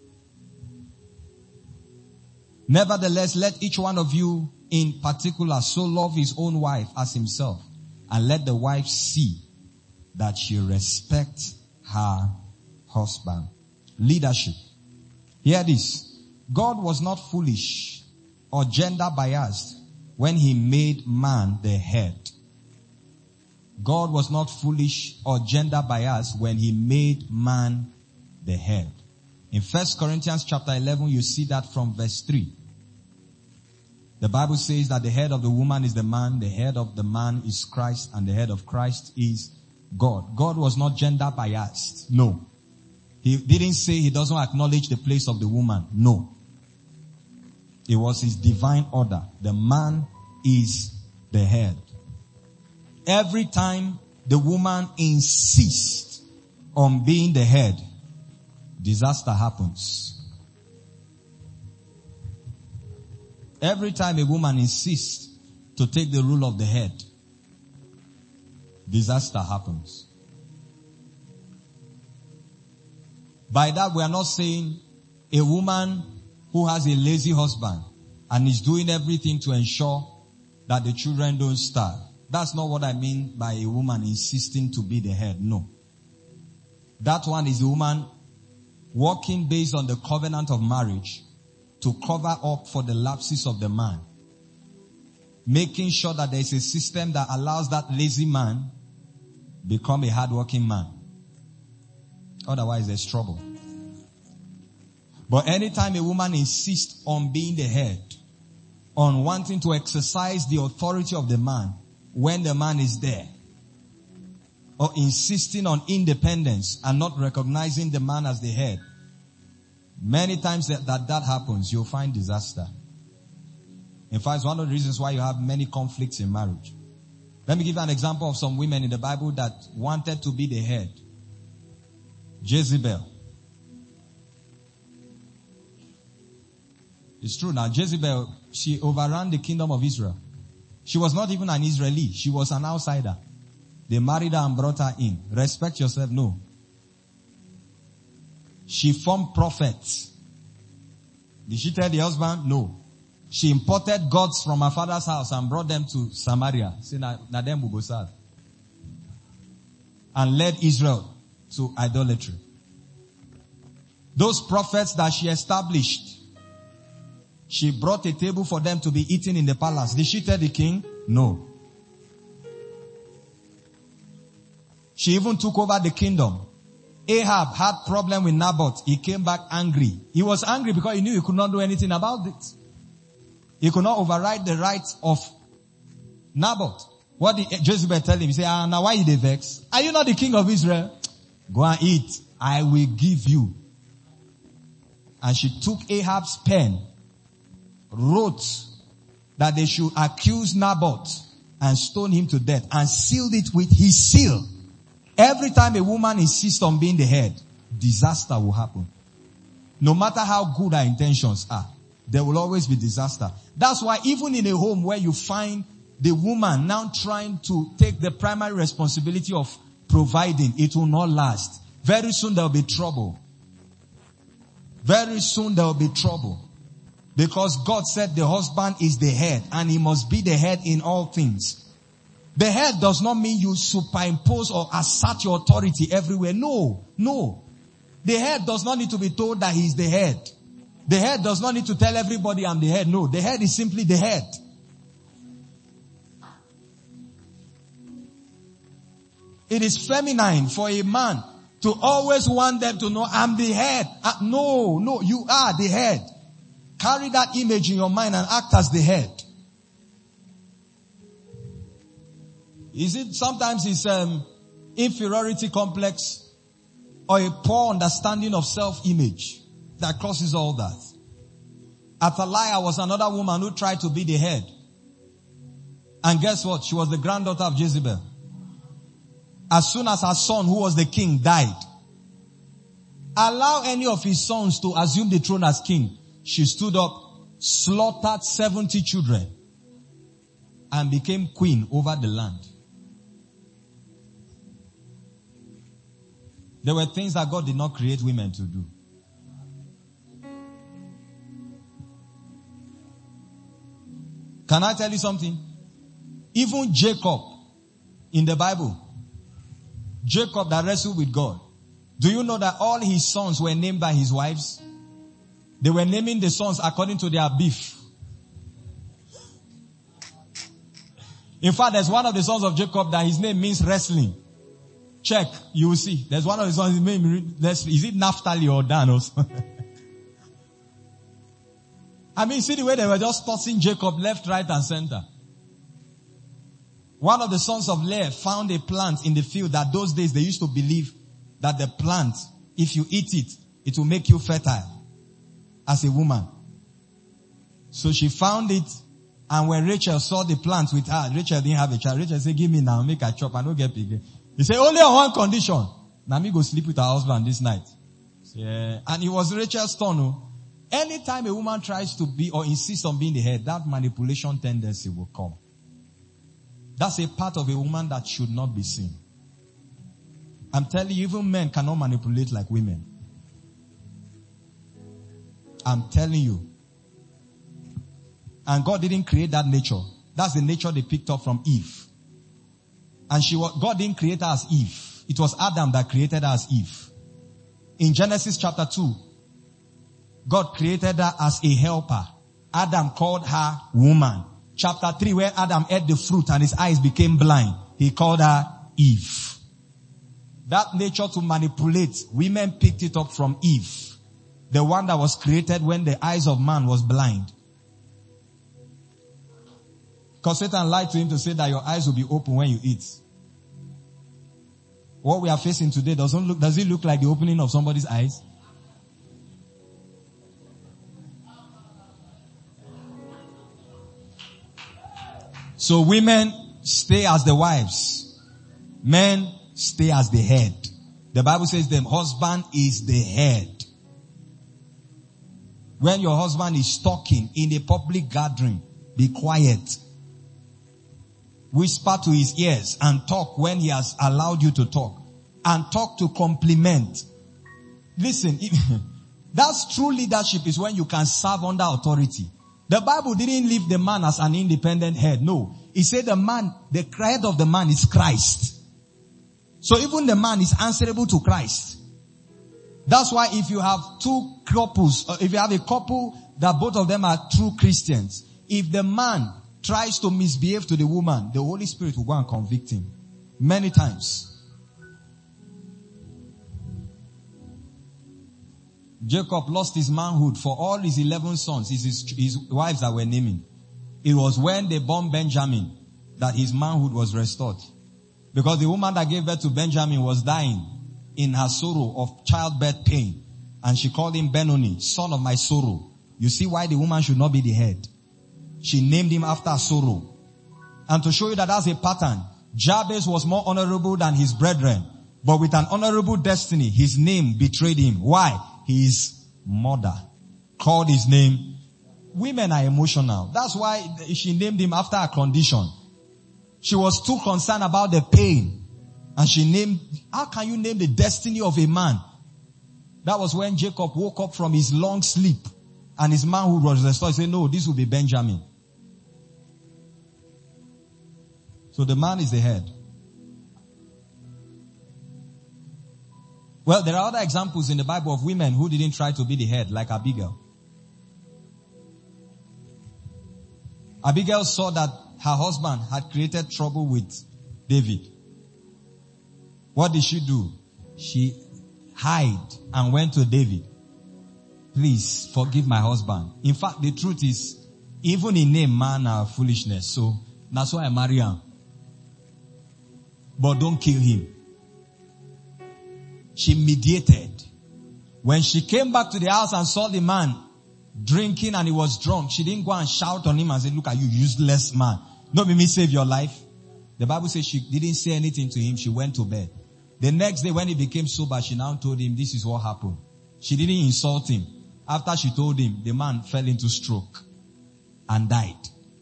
Nevertheless, let each one of you in particular so love his own wife as himself, and let the wife see that she respects her husband. Leadership. Hear this. God was not foolish or gender biased when he made man the head. God was not foolish or gender biased when he made man the head. In First Corinthians chapter eleven, you see that from verse three. The Bible says that the head of the woman is the man, the head of the man is Christ, and the head of Christ is God. God was not gender biased. No. He didn't say he doesn't acknowledge the place of the woman. No. It was his divine order. The man is the head. Every time the woman insists on being the head, disaster happens. Every time a woman insists to take the rule of the head, disaster happens. By that, we are not saying a woman who has a lazy husband and is doing everything to ensure that the children don't starve. That's not what I mean by a woman insisting to be the head. No. That one is a woman working based on the covenant of marriage to cover up for the lapses of the man. Making sure that there is a system that allows that lazy man become a hardworking man. Otherwise there's trouble. But anytime a woman insists on being the head, on wanting to exercise the authority of the man when the man is there, or insisting on independence and not recognizing the man as the head, many times that, that that happens, you'll find disaster. In fact, it's one of the reasons why you have many conflicts in marriage. Let me give you an example of some women in the Bible that wanted to be the head. Jezebel. It's true now. Jezebel, she overran the kingdom of Israel. She was not even an Israeli. She was an outsider. They married her and brought her in. Respect yourself? No. She formed prophets. Did she tell the husband? No. She imported gods from her father's house and brought them to Samaria. Say, na, na them will go serve. And led Israel to idolatry. Those prophets that she established, she brought a table for them to be eaten in the palace. Did she tell the king? No. She even took over the kingdom. Ahab had problem with Naboth. He came back angry. He was angry because he knew he could not do anything about it. He could not override the rights of Naboth. What did Jezebel tell him? He said, ah, now why you dey vex? Are you not the king of Israel? Go and eat. I will give you. And she took Ahab's pen, wrote that they should accuse Naboth and stone him to death, and sealed it with his seal. Every time a woman insists on being the head, disaster will happen. No matter how good her intentions are, there will always be disaster. That's why even in a home where you find the woman now trying to take the primary responsibility of providing, it will not last. Very soon there will be trouble. Very soon there will be trouble. Because God said the husband is the head and he must be the head in all things. The head does not mean you superimpose or assert your authority everywhere. No, no. The head does not need to be told that he's the head. The head does not need to tell everybody I'm the head. No, the head is simply the head. It is feminine for a man to always want them to know I'm the head. Uh, no, no, you are the head. Carry that image in your mind and act as the head. Is it sometimes it's um inferiority complex or a poor understanding of self-image that causes all that? Athaliah was another woman who tried to be the head. And guess what? She was the granddaughter of Jezebel. As soon as her son, who was the king, died, allow any of his sons to assume the throne as king. She stood up, slaughtered seventy children, and became queen over the land. There were things that God did not create women to do. Can I tell you something? Even Jacob in the Bible, Jacob that wrestled with God, do you know that all his sons were named by his wives? They were naming the sons according to their beef. In fact, there's one of the sons of Jacob that his name means wrestling. Check, you will see. There's one of the sons, his name, is it Naphtali or Dan or something? I mean, see the way they were just tossing Jacob left, right, and center. One of the sons of Leah found a plant in the field that those days they used to believe that the plant, if you eat it, it will make you fertile as a woman. So she found it, and when Rachel saw the plant with her, Rachel didn't have a child. Rachel said, give me now, make a chop, I don't get big. He said, only on one condition. Now me go sleep with her husband this night. Yeah. And it was Rachel's turn. No? Anytime a woman tries to be or insists on being the head, that manipulation tendency will come. That's a part of a woman that should not be seen. I'm telling you, even men cannot manipulate like women. I'm telling you. And God didn't create that nature. That's the nature they picked up from Eve. And she was, God didn't create her as Eve. It was Adam that created her as Eve. In Genesis chapter two, God created her as a helper. Adam called her woman. Chapter three, where Adam ate the fruit and his eyes became blind, he called her Eve. That nature to manipulate, women picked it up from Eve, the one that was created when the eyes of man was blind. Because Satan lied to him to say that your eyes will be open when you eat. What we are facing today doesn't look, does it look like the opening of somebody's eyes? So women stay as the wives. Men stay as the head. The Bible says the husband is the head. When your husband is talking in a public gathering, be quiet. Whisper to his ears and talk when he has allowed you to talk. And talk to compliment. listen, if, that's true leadership is when you can serve under authority. The Bible didn't leave the man as an independent head. No. It said the man, the head of the man is Christ. So even the man is answerable to Christ. That's why if you have two couples, or if you have a couple that both of them are true Christians, if the man tries to misbehave to the woman, the Holy Spirit will go and convict him. Many times. Jacob lost his manhood for all his eleven sons, his, his, his wives that were naming. It was when they born Benjamin that his manhood was restored. Because the woman that gave birth to Benjamin was dying in her sorrow of childbirth pain. And she called him Benoni, son of my sorrow. You see why the woman should not be the head. She named him after sorrow. And to show you that that's a pattern, Jabez was more honorable than his brethren. But with an honorable destiny, his name betrayed him. Why? His mother called his name. Women are emotional. That's why she named him after a condition. She was too concerned about the pain. And she named, how can you name the destiny of a man? That was when Jacob woke up from his long sleep and his manhood was restored. He said, no, this will be Benjamin. So the man is the head. Well, there are other examples in the Bible of women who didn't try to be the head, like Abigail. Abigail saw that her husband had created trouble with David. What did she do? She hid and went to David. Please forgive my husband. In fact, the truth is, even in name, man are foolishness. So that's why I marry him. But don't kill him. She mediated. When she came back to the house and saw the man drinking and he was drunk, she didn't go and shout on him and say, look at you, useless man. Don't make me save your life. The Bible says she didn't say anything to him. She went to bed. The next day when he became sober, she now told him this is what happened. She didn't insult him. After she told him, the man fell into stroke and died.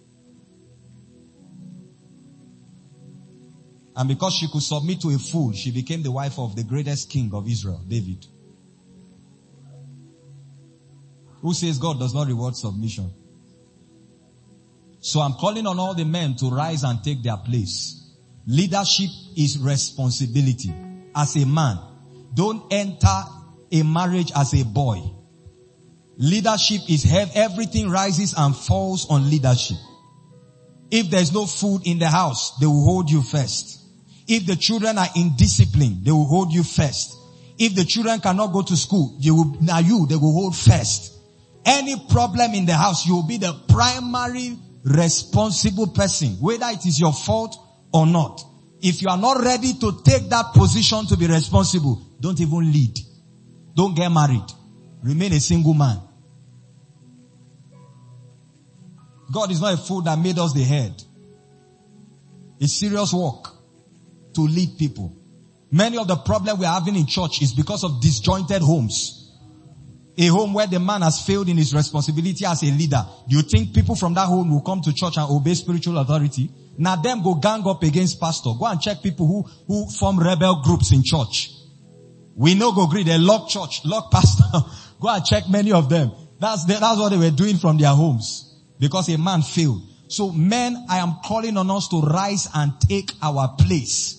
And because she could submit to a fool, she became the wife of the greatest king of Israel, David. Who says God does not reward submission? So I'm calling on all the men to rise and take their place. Leadership is responsibility. As a man, don't enter a marriage as a boy. Leadership is have everything rises and falls on leadership. If there's no food in the house, they will hold you first. If the children are indisciplined, they will hold you first. If the children cannot go to school, you will, now you, they will hold first. Any problem in the house, you will be the primary responsible person, whether it is your fault or not. If you are not ready to take that position to be responsible, don't even lead. Don't get married. Remain a single man. God is not a fool that made us the head. It's serious work to lead people. Many of the problems we are having in church is because of disjointed homes. A home where the man has failed in his responsibility as a leader. Do you think people from that home will come to church and obey spiritual authority? Now them go gang up against pastor. Go and check people who, who form rebel groups in church. We know go agree. They lock church, lock pastor. Go and check many of them. That's, the, that's what they were doing from their homes. Because a man failed. So men, I am calling on us to rise and take our place.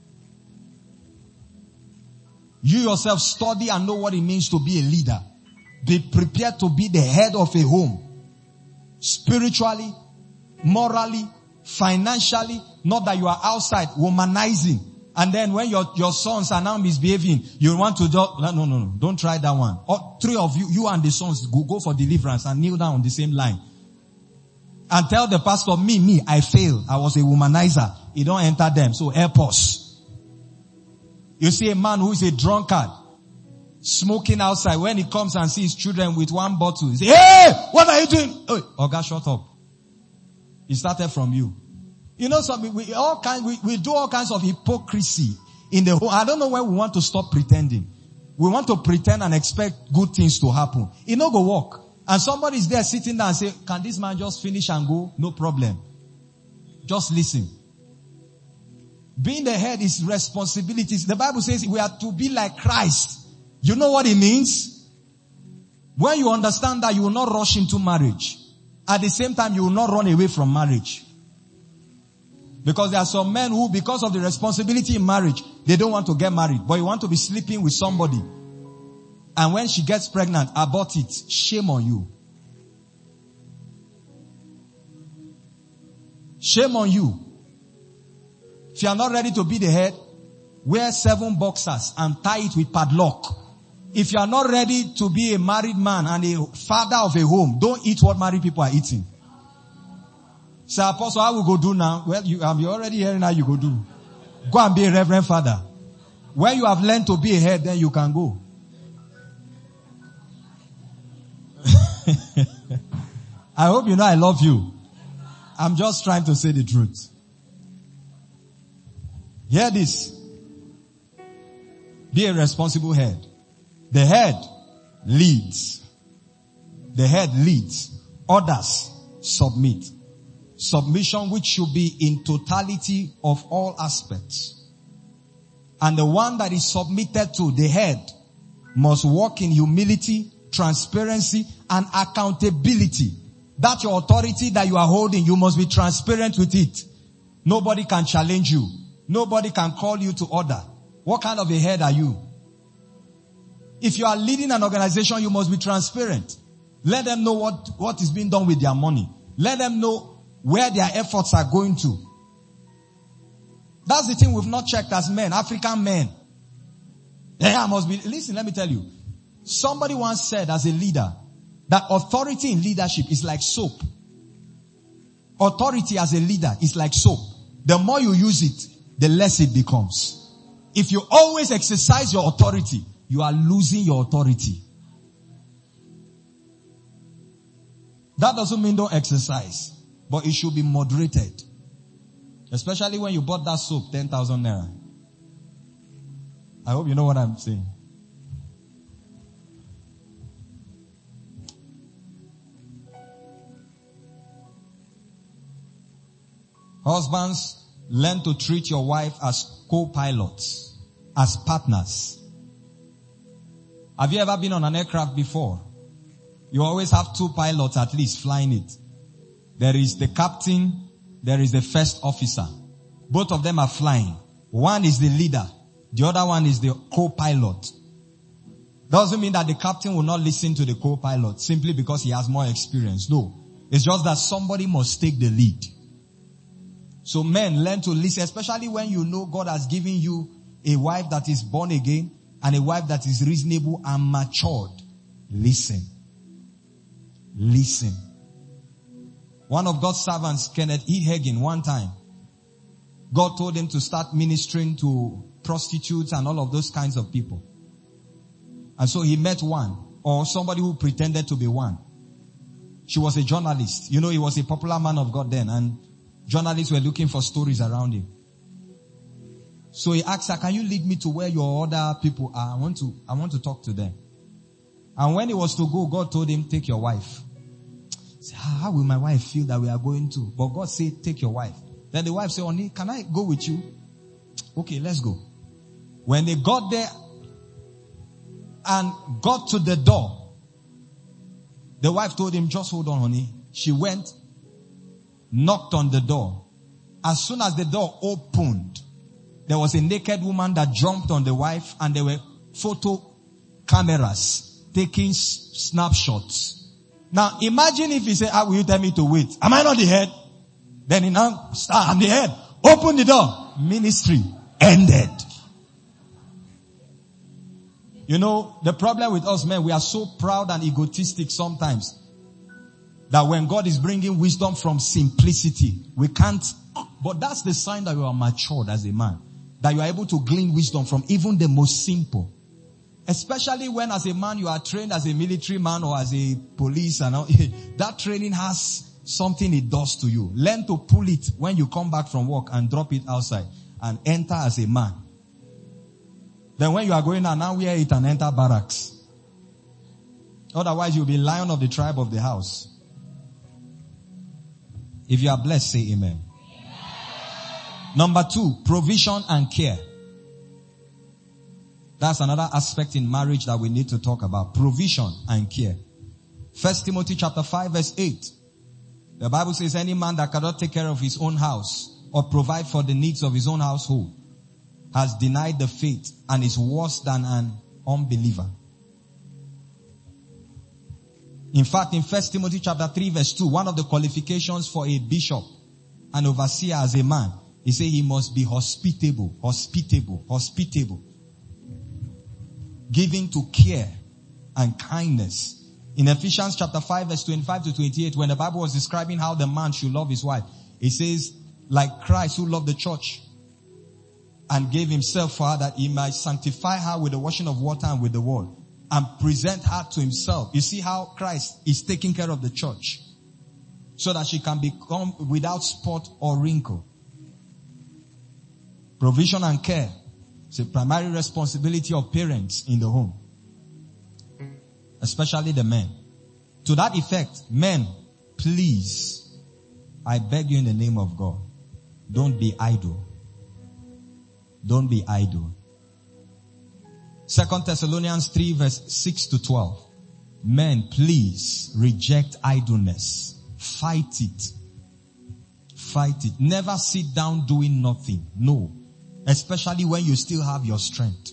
You yourself study and know what it means to be a leader. Be prepared to be the head of a home. Spiritually, morally, financially. Not that you are outside womanizing. And then when your, your sons are now misbehaving, you want to do, no, no, no, don't try that one. Or three of you, you and the sons go, go for deliverance and kneel down on the same line. And tell the pastor, me, me, I failed. I was a womanizer. He don't enter them. So help us. You see a man who is a drunkard, smoking outside. When he comes and sees children with one bottle, he says, hey, what are you doing? Hey, Oga, shut up. It started from you. You know, some, we, all kind, we, we do all kinds of hypocrisy in the whole. I don't know when we want to stop pretending. We want to pretend and expect good things to happen. It no go work. And somebody is there sitting down and say, can this man just finish and go? No problem. Just listen. Being the head is responsibilities. The Bible says we are to be like Christ. You know what it means? When you understand that, you will not rush into marriage. At the same time, you will not run away from marriage. Because there are some men who, because of the responsibility in marriage, they don't want to get married. But you want to be sleeping with somebody. And when she gets pregnant, abort it. Shame on you. Shame on you. If you are not ready to be the head, wear seven boxers and tie it with padlock. If you are not ready to be a married man and a father of a home, don't eat what married people are eating. Say, Apostle, how we go do now? Well, you, um, you're already hearing how you go do. Go and be a reverend father. When you have learned to be a head, then you can go. I hope you know I love you. I'm just trying to say the truth. Hear this. Be a responsible head. The head leads. The head leads. Others submit. Submission which should be in totality of all aspects. And the one that is submitted to, the head, must walk in humility, transparency, and accountability. That your authority that you are holding, you must be transparent with it. Nobody can challenge you. Nobody can call you to order. What kind of a head are you? If you are leading an organization, you must be transparent. Let them know what, what is being done with their money. Let them know where their efforts are going to. That's the thing we've not checked as men, African men. Yeah, I must be, listen, let me tell you. Somebody once said as a leader, that authority in leadership is like soap. Authority as a leader is like soap. The more you use it, the less it becomes. If you always exercise your authority, you are losing your authority. That doesn't mean don't exercise, but it should be moderated. Especially when you bought that soap, ten thousand naira. I hope you know what I'm saying. Husbands, learn to treat your wife as co-pilots, as partners. Have you ever been on an aircraft before? You always have two pilots at least flying it. There is the captain, there is the first officer. Both of them are flying. One is the leader, the other one is the co-pilot. Doesn't mean that the captain will not listen to the co-pilot simply because he has more experience. No. It's just that somebody must take the lead. So men, learn to listen, especially when you know God has given you a wife that is born again and a wife that is reasonable and matured. Listen. Listen. One of God's servants, Kenneth E. Hagin, one time, God told him to start ministering to prostitutes and all of those kinds of people. And so he met one, or somebody who pretended to be one. She was a journalist. You know, he was a popular man of God then, and journalists were looking for stories around him. So he asked her, can you lead me to where your other people are? I want to, I want to talk to them. And when he was to go, God told him, take your wife. He said, how will my wife feel that we are going to? But God said, take your wife. Then the wife said, Oni, can I go with you? Okay, let's go. When they got there and got to the door, the wife told him, just hold on, honey. She went, knocked on the door. As soon as the door opened, there was a naked woman that jumped on the wife, and there were photo cameras taking s- snapshots. Now imagine if he said, how will you tell me to wait? Am I not the head? Then he now, ah, I'm the head. Open the door. Ministry ended. You know, the problem with us men, we are so proud and egotistic sometimes that when God is bringing wisdom from simplicity, we can't. But that's the sign that you are matured as a man. That you are able to glean wisdom from even the most simple. Especially when as a man you are trained as a military man or as a police and all. That training has something it does to you. Learn to pull it when you come back from work and drop it outside and enter as a man. Then when you are going out, now wear it and enter barracks. Otherwise you'll be lion of the tribe of the house. If you are blessed, say amen. Amen. Number two, provision and care. That's another aspect in marriage that we need to talk about. Provision and care. First Timothy chapter five verse eight. The Bible says any man that cannot take care of his own house or provide for the needs of his own household has denied the faith and is worse than an unbeliever. In fact, in First Timothy chapter three verse two, one of the qualifications for a bishop, an overseer as a man, he said he must be hospitable, hospitable, hospitable. Giving to care and kindness. In Ephesians chapter five verse twenty-five to twenty-eight, when the Bible was describing how the man should love his wife, it says, like Christ who loved the church and gave himself for her that he might sanctify her with the washing of water and with the word and present her to himself. You see how Christ is taking care of the church so that she can become without spot or wrinkle. Provision and care is a primary responsibility of parents in the home. Especially the men. To that effect, men, please, I beg you in the name of God, don't be idle. Don't be idle. Second Thessalonians three verse six to twelve. Men, please reject idleness. Fight it. Fight it. Never sit down doing nothing. No. Especially when you still have your strength.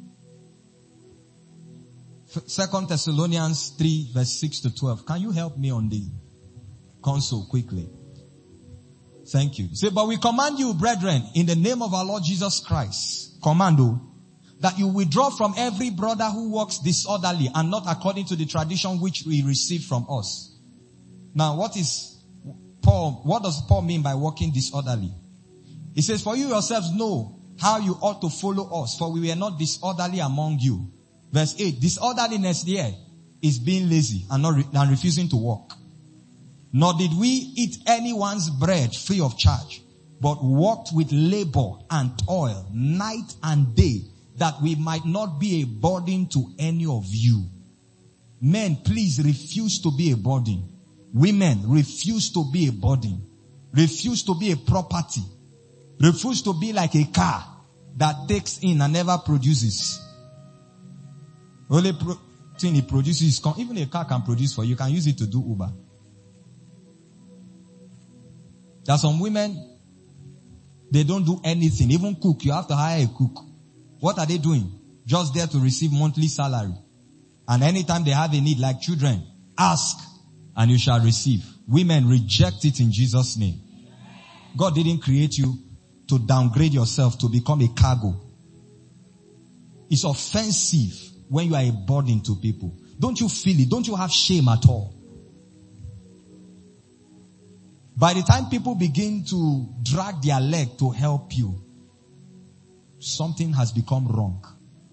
Second Thessalonians three verse six to twelve. Can you help me on the console quickly? Thank you. Say, but we command you, brethren, in the name of our Lord Jesus Christ, commando, that you withdraw from every brother who walks disorderly and not according to the tradition which we received from us. Now, what is Paul, what does Paul mean by walking disorderly? He says, for you yourselves know how you ought to follow us, for we were not disorderly among you. Verse eight, disorderliness there is being lazy and not re- and refusing to work. Nor did we eat anyone's bread free of charge, but worked with labor and toil night and day, that we might not be a burden to any of you. Men, please refuse to be a burden. Women, refuse to be a burden. Refuse to be a property. Refuse to be like a car that takes in and never produces. Only pro- thing it produces, even a car can produce for you. You can use it to do Uber. There are some women, they don't do anything. Even cook, you have to hire a cook. What are they doing? Just there to receive monthly salary. And anytime they have a need, like children, ask and you shall receive. Women, reject it in Jesus' name. God didn't create you to downgrade yourself to become a cargo. It's offensive when you are a burden to people. Don't you feel it? Don't you have shame at all? By the time people begin to drag their leg to help you, something has become wrong.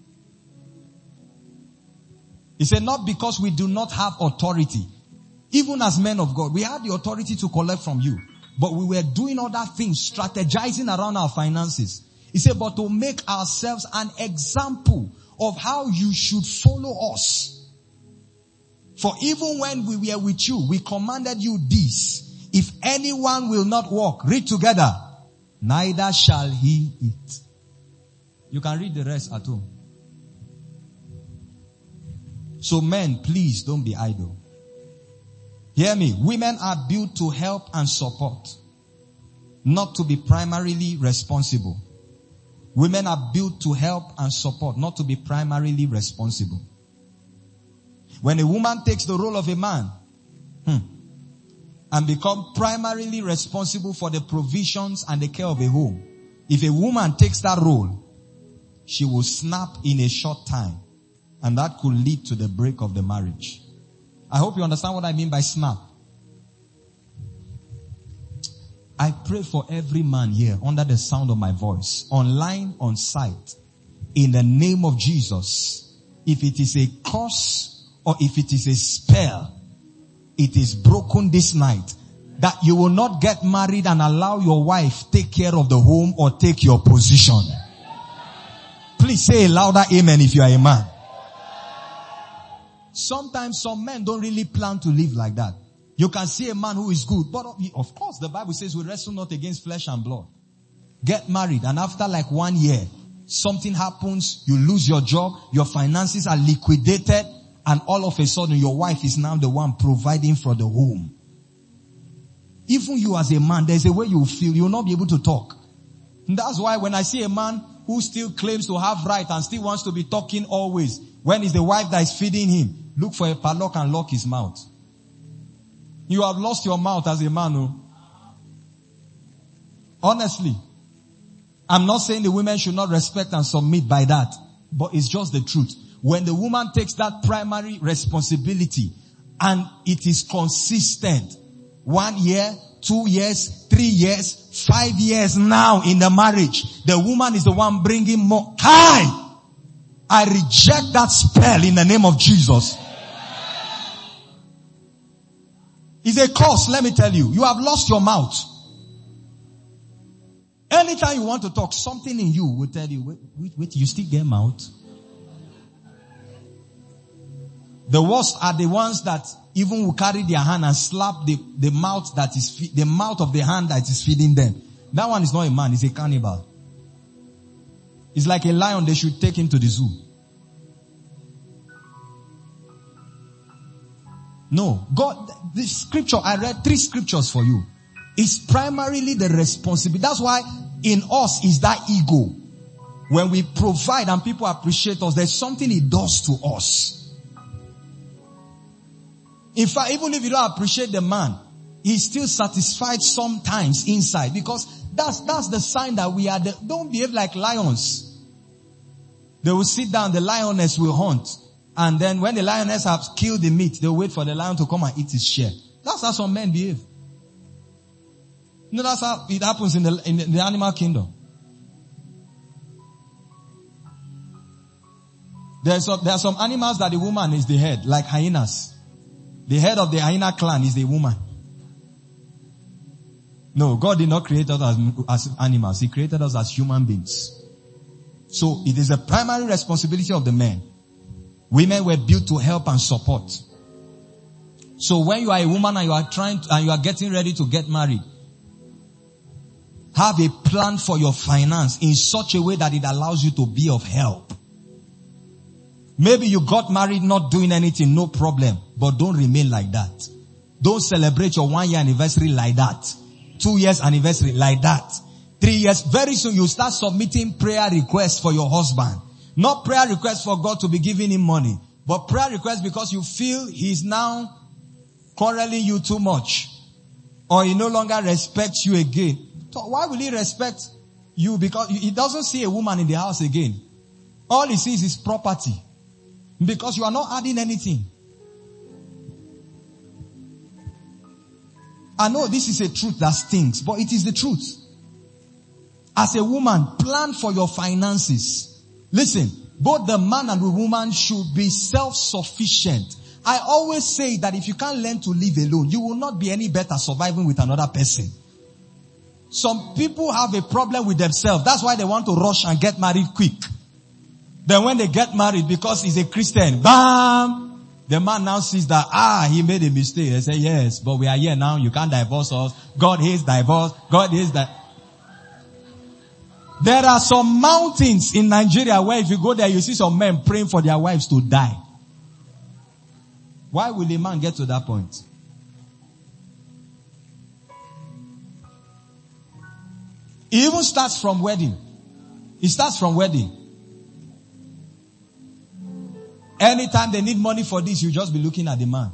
He said, not because we do not have authority. Even as men of God, we had the authority to collect from you. But we were doing other things, strategizing around our finances. He said, but to make ourselves an example of how you should follow us. For even when we were with you, we commanded you this. If anyone will not walk, read together, neither shall he eat. You can read the rest at home. So men, please don't be idle. Hear me. Women are built to help and support, not to be primarily responsible. Women are built to help and support, not to be primarily responsible. When a woman takes the role of a man, hmm, and become primarily responsible for the provisions and the care of a home, if a woman takes that role, she will snap in a short time, and that could lead to the break of the marriage. I hope you understand what I mean by snap. I pray for every man here under the sound of my voice, online, on site, in the name of Jesus. If it is a curse or if it is a spell, it is broken this night, that you will not get married and allow your wife take care of the home or take your position. Please say a louder amen if you are a man. Sometimes some men don't really plan to live like that. You can see a man who is good, but of course the Bible says we wrestle not against flesh and blood. Get married, and after like one year, something happens, you lose your job, your finances are liquidated, and all of a sudden your wife is now the one providing for the home. Even you as a man, there's a way you feel, you will not be able to talk. And that's why when I see a man who still claims to have right and still wants to be talking always, when it's the wife that is feeding him, look for a padlock and lock his mouth. You have lost your mouth as a man. Oh. Honestly. I'm not saying the women should not respect and submit by that, but it's just the truth. When the woman takes that primary responsibility and it is consistent, one year, two years, three years, five years now in the marriage, the woman is the one bringing more. Hi! I reject that spell in the name of Jesus. It's a curse, let me tell you. You have lost your mouth. Anytime you want to talk, something in you will tell you, wait, wait, wait, you still get mouth? The worst are the ones that even will carry their hand and slap the, the mouth that is, the mouth of the hand that is feeding them. That one is not a man, it's a cannibal. It's like a lion, they should take him to the zoo. No, God, the scripture, I read three scriptures for you. It's primarily the responsibility. That's why in us is that ego. When we provide and people appreciate us, there's something it does to us. In fact, even if you don't appreciate the man, he's still satisfied sometimes inside, because that's, that's the sign that we are the, don't behave like lions. They will sit down, the lioness will hunt. And then when the lioness has killed the meat, they'll wait for the lion to come and eat his share. That's how some men behave. No, that's how it happens in the, in the animal kingdom. There's some, there are some animals that the woman is the head, like hyenas. The head of the hyena clan is the woman. No, God did not create us as, as animals. He created us as human beings. So it is a primary responsibility of the men. Women were built to help and support. So when you are a woman and you are trying to, and you are getting ready to get married, have a plan for your finance in such a way that it allows you to be of help. Maybe you got married not doing anything, no problem. But don't remain like that. Don't celebrate your one year anniversary like that. Two years anniversary like that. Three years. Very soon you start submitting prayer requests for your husband. Not prayer requests for God to be giving him money. But prayer requests because you feel he's now quarreling you too much. Or he no longer respects you again. So why will he respect you? Because he doesn't see a woman in the house again. All he sees is property. Because you are not adding anything. I know this is a truth that stings, but it is the truth. As a woman, plan for your finances. Listen, both the man and the woman should be self-sufficient. I always say that if you can't learn to live alone, you will not be any better surviving with another person. Some people have a problem with themselves. That's why they want to rush and get married quick. Then when they get married, because he's a Christian, bam! The man now sees that, ah, he made a mistake. They say, yes, but we are here now. You can't divorce us. God hates divorce. God hates that. There are some mountains in Nigeria where if you go there, you see some men praying for their wives to die. Why will a man get to that point? It even starts from wedding. It starts from wedding. Anytime they need money for this, you just be looking at the man.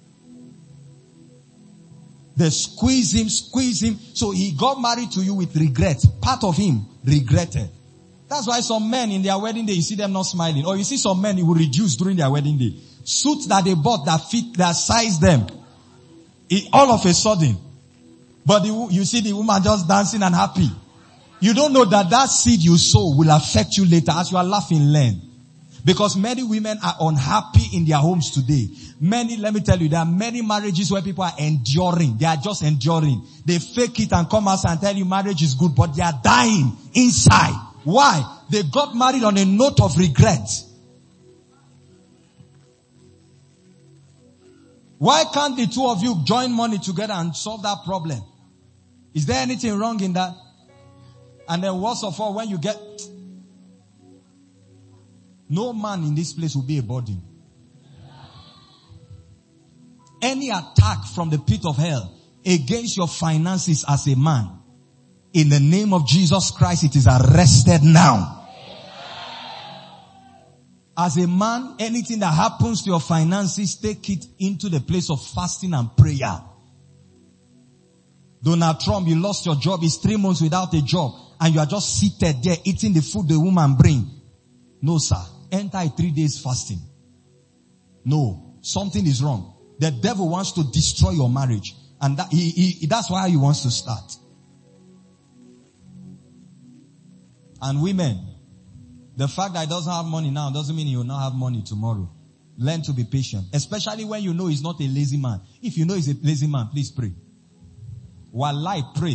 They squeeze him, squeeze him. So he got married to you with regret. Part of him regretted. That's why some men in their wedding day, you see them not smiling. Or you see some men who will reduce during their wedding day. Suits that they bought that fit, that size them. It, all of a sudden. But the, you see the woman just dancing and happy. You don't know that that seed you sow will affect you later. As you are laughing, learn. Because many women are unhappy in their homes today. Many, let me tell you, there are many marriages where people are enduring. They are just enduring. They fake it and come out and tell you marriage is good, but they are dying inside. Why? They got married on a note of regret. Why can't the two of you join money together and solve that problem? Is there anything wrong in that? And then worst of all, when you get... No man in this place will be a burden. Any attack from the pit of hell against your finances as a man, in the name of Jesus Christ, it is arrested now. As a man, anything that happens to your finances, take it into the place of fasting and prayer. Donald Trump, you lost your job. It's three months without a job. And you are just seated there eating the food the woman bring. No, sir. Enter a three days fasting. No. Something is wrong. The devil wants to destroy your marriage. And that, he, he, that's why he wants to start. And women, the fact that he doesn't have money now doesn't mean he will not have money tomorrow. Learn to be patient. Especially when you know he's not a lazy man. If you know he's a lazy man, please pray. Wallahi, pray.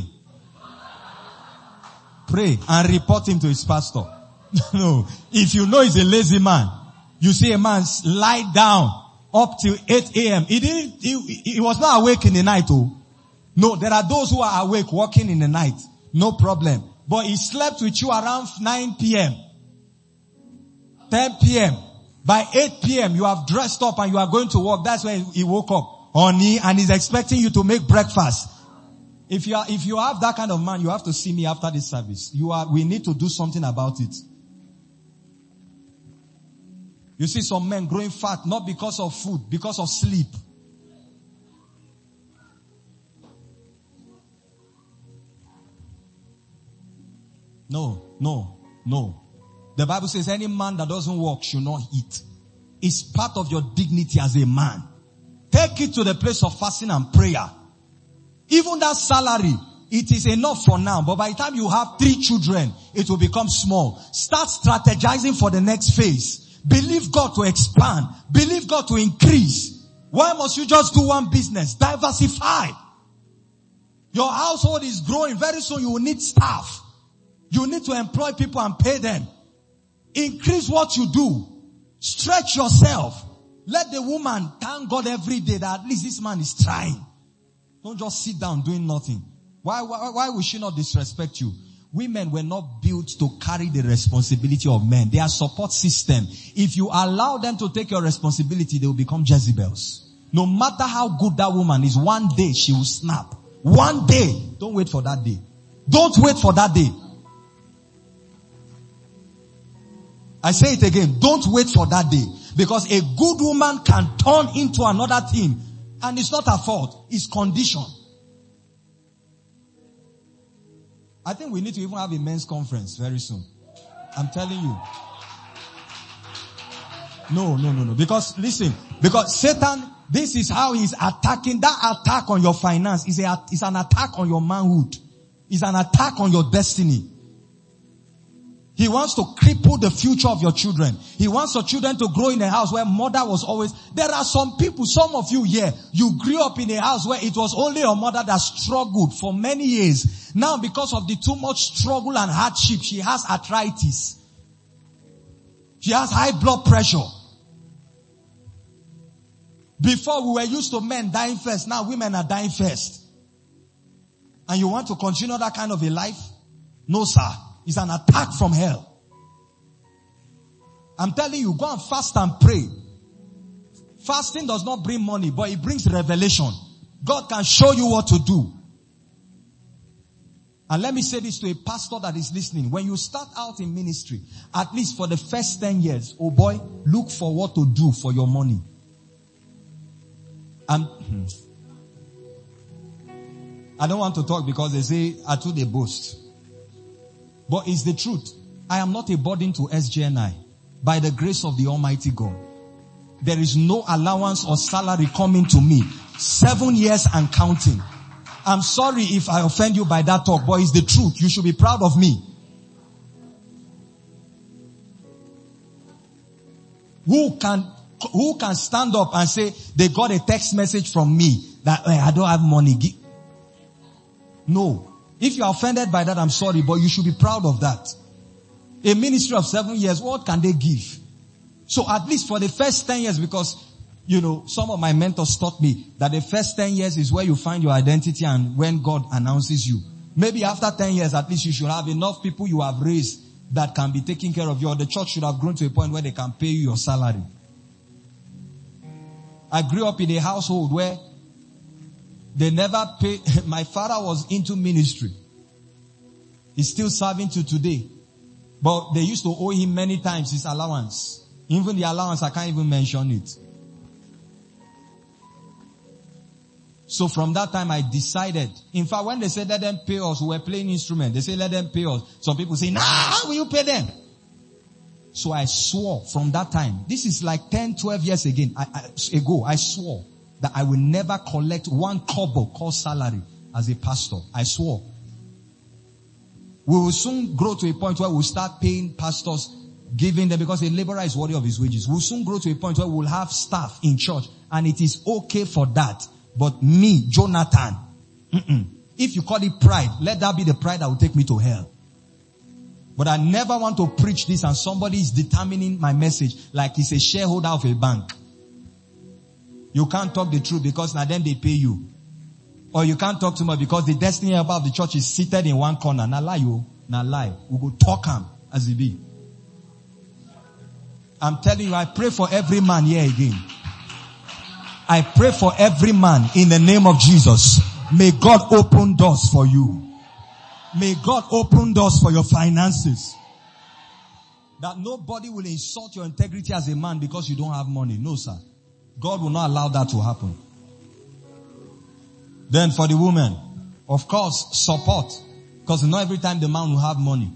Pray and report him to his pastor. No. If you know he's a lazy man, you see a man lie down up till eight a.m. He didn't, he, he was not awake in the night, oh. No, there are those who are awake walking in the night. No problem. But he slept with you around nine p.m. ten p.m. By eight p.m. you have dressed up and you are going to work. That's when he woke up, honey, and he's expecting you to make breakfast. If you are, if you have that kind of man, you have to see me after this service. You are, we need to do something about it. You see some men growing fat, not because of food, because of sleep. No, no, no. The Bible says any man that doesn't work should not eat. It's part of your dignity as a man. Take it to the place of fasting and prayer. Even that salary, it is enough for now. But by the time you have three children, it will become small. Start strategizing for the next phase. Believe God to expand. Believe God to increase. Why must you just do one business? Diversify. Your household is growing. Very soon you will need staff. You need to employ people and pay them. Increase what you do. Stretch yourself. Let the woman thank God every day that at least this man is trying. Don't just sit down doing nothing. Why, why, why would she not disrespect you? Women were not built to carry the responsibility of men. They are support system. If you allow them to take your responsibility, they will become Jezebels. No matter how good that woman is, one day she will snap. One day. Don't wait for that day. Don't wait for that day. I say it again. Don't wait for that day. Because a good woman can turn into another thing. And it's not her fault. It's condition. I think we need to even have a men's conference very soon. I'm telling you. No, no, no, no. Because, listen. Because Satan, this is how he's attacking. That attack on your finance is, a, is an attack on your manhood. It's an attack on your destiny. He wants to cripple the future of your children. He wants your children to grow in a house where mother was always... There are some people, some of you here, you grew up in a house where it was only your mother that struggled for many years. Now because of the too much struggle and hardship, she has arthritis. She has high blood pressure. Before we were used to men dying first, now women are dying first. And you want to continue that kind of a life? No, sir. It's an attack from hell. I'm telling you, go and fast and pray. Fasting does not bring money, but it brings revelation. God can show you what to do. And let me say this to a pastor that is listening. When you start out in ministry, at least for the first ten years, oh boy, look for what to do for your money. And I don't want to talk because they say, I too they boast. But it's the truth. I am not a burden to S G N I. By the grace of the Almighty God. There is no allowance or salary coming to me. Seven years and counting. I'm sorry if I offend you by that talk, but it's the truth. You should be proud of me. Who can, who can stand up and say, they got a text message from me that hey, I don't have money. No. If you are offended by that, I'm sorry, but you should be proud of that. A ministry of seven years, what can they give? So at least for the first ten years, because, you know, some of my mentors taught me that the first ten years is where you find your identity and when God announces you. Maybe after ten years, at least you should have enough people you have raised that can be taking care of you, or the church should have grown to a point where they can pay you your salary. I grew up in a household where they never pay. My father was into ministry. He's still serving to today. But they used to owe him many times his allowance. Even the allowance, I can't even mention it. So from that time I decided, in fact when they said let them pay us, we were playing instruments. They say let them pay us. Some people say, nah, how will you pay them? So I swore from that time, this is like ten, twelve years again, I, I, ago, I swore that I will never collect one kobo called salary as a pastor. I swore. We will soon grow to a point where we'll start paying pastors, giving them, because a laborer is worthy of his wages. We'll soon grow to a point where we'll have staff in church, and it is okay for that. But me, Jonathan, mm-mm. If you call it pride, let that be the pride that will take me to hell. But I never want to preach this and somebody is determining my message like he's a shareholder of a bank. You can't talk the truth because now then they pay you. Or you can't talk too much because the destiny helper of the church is seated in one corner. Now lie you, now lie. We go talk him as it be. I'm telling you, I pray for every man here again. I pray for every man in the name of Jesus. May God open doors for you. May God open doors for your finances. That nobody will insult your integrity as a man because you don't have money. No, sir. God will not allow that to happen. Then for the woman, of course, support. Because not every time the man will have money.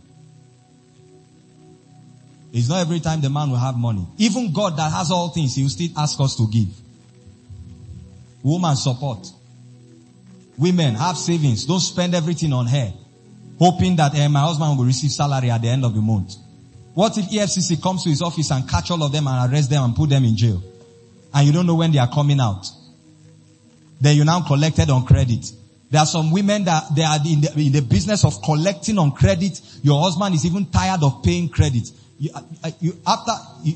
It's not every time the man will have money. Even God that has all things, He will still ask us to give. Woman, support. Women, have savings. Don't spend everything on hair, hoping that eh, my husband will receive salary at the end of the month. What if E F C C comes to his office and catch all of them and arrest them and put them in jail? And you don't know when they are coming out. Then you now collected on credit. There are some women that they are in the, in the business of collecting on credit. Your husband is even tired of paying credit. You, you, after, you,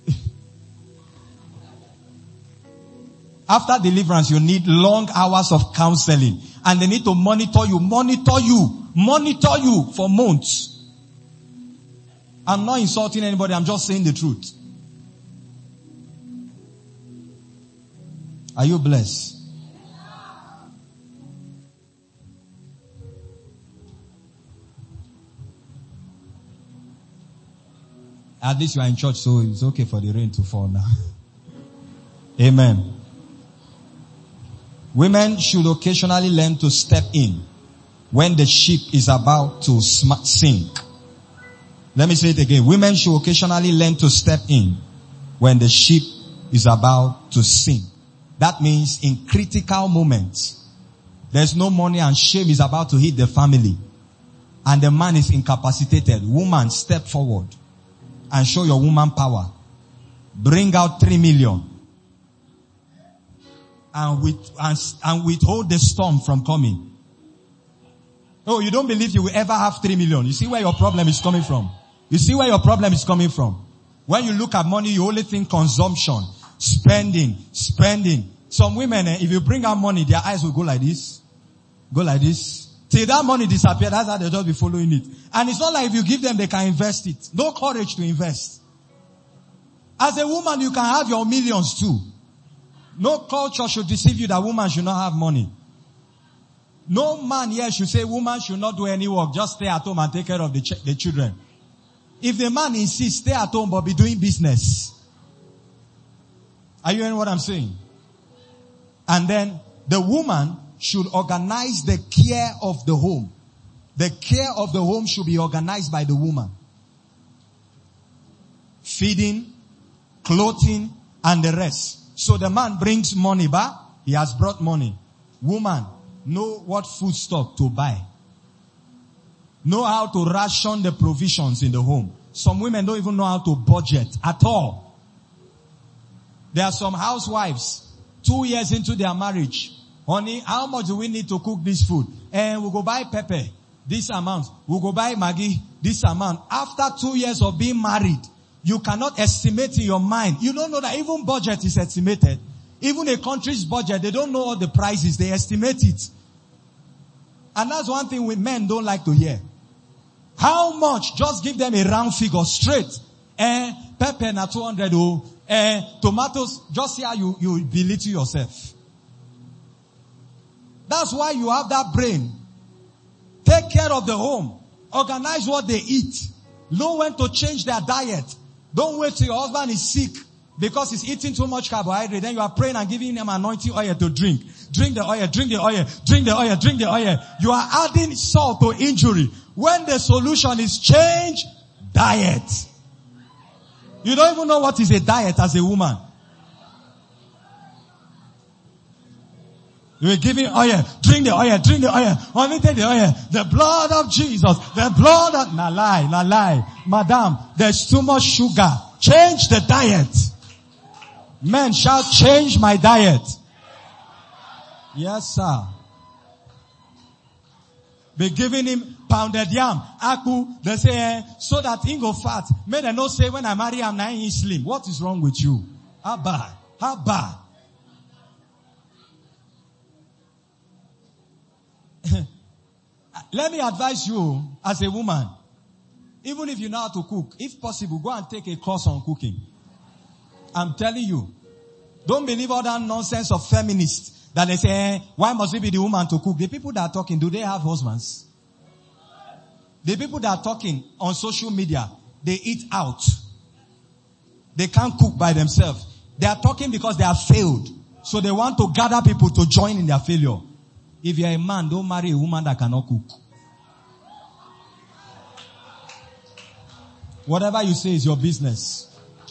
after deliverance, you need long hours of counseling. And they need to monitor you, monitor you, monitor you for months. I'm not insulting anybody, I'm just saying the truth. Are you blessed? At least you are in church, so it's okay for the rain to fall now. Amen. Women should occasionally learn to step in when the ship is about to sink. Let me say it again. Women should occasionally learn to step in when the ship is about to sink. That means in critical moments, there's no money and shame is about to hit the family, and the man is incapacitated. Woman, step forward and show your woman power. Bring out three million. And, with, and, and withhold the storm from coming. Oh, you don't believe you will ever have three million. You see where your problem is coming from. You see where your problem is coming from. When you look at money, you only think consumption, spending, spending. Some women, eh, if you bring out money, their eyes will go like this. Go like this. Till that money disappears, that's how they'll just be following it. And it's not like if you give them, they can invest it. No courage to invest. As a woman, you can have your millions too. No culture should deceive you that woman should not have money. No man here should say woman should not do any work. Just stay at home and take care of the, ch- the children. If the man insists, stay at home but be doing business. Are you hearing what I'm saying? And then the woman should organize the care of the home. The care of the home should be organized by the woman. Feeding, clothing, and the rest. So the man brings money back. He has brought money. Woman, know what food stock to buy. Know how to ration the provisions in the home. Some women don't even know how to budget at all. There are some housewives, two years into their marriage. Honey, how much do we need to cook this food? And we'll go buy pepper, this amount. We'll go buy Maggi, this amount. After two years of being married, you cannot estimate in your mind. You don't know that even budget is estimated. Even a country's budget, they don't know all the prices. They estimate it. And that's one thing we men don't like to hear. How much? Just give them a round figure straight. Eh, pepper na two hundred oh. Eh, tomatoes, just see how you, you belittle yourself. That's why you have that brain. Take care of the home. Organize what they eat. Know when to change their diet. Don't wait till your husband is sick because he's eating too much carbohydrate. Then you are praying and giving him anointing oil to drink. Drink the oil, drink the oil, drink the oil, drink the oil. You are adding salt to injury. When the solution is change diet. You don't even know what is a diet as a woman. You are giving oil, drink the oil, drink the oil, only take the oil, the blood of Jesus, the blood of, na lie, na lie. Madam, there's too much sugar. Change the diet. Men shall change my diet. Yes, sir. Be giving him pounded yam, aku, they say, eh, so that he go fat. May they not say when I marry him, now he slim. What is wrong with you? How bad? How bad? Let me advise you as a woman, even if you know how to cook, if possible, go and take a course on cooking. I'm telling you, don't believe all that nonsense of feminists that they say, eh, why must it be the woman to cook? The people that are talking, do they have husbands? The people that are talking on social media, they eat out. They can't cook by themselves. They are talking because they have failed. So they want to gather people to join in their failure. If you're a man, don't marry a woman that cannot cook. Whatever you say is your business.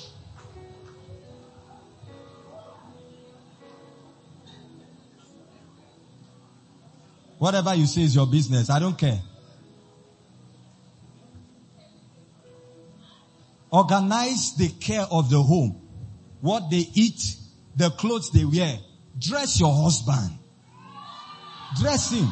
Whatever you say is your business. I don't care. Organize the care of the home. What they eat, the clothes they wear. Dress your husband. Dress him.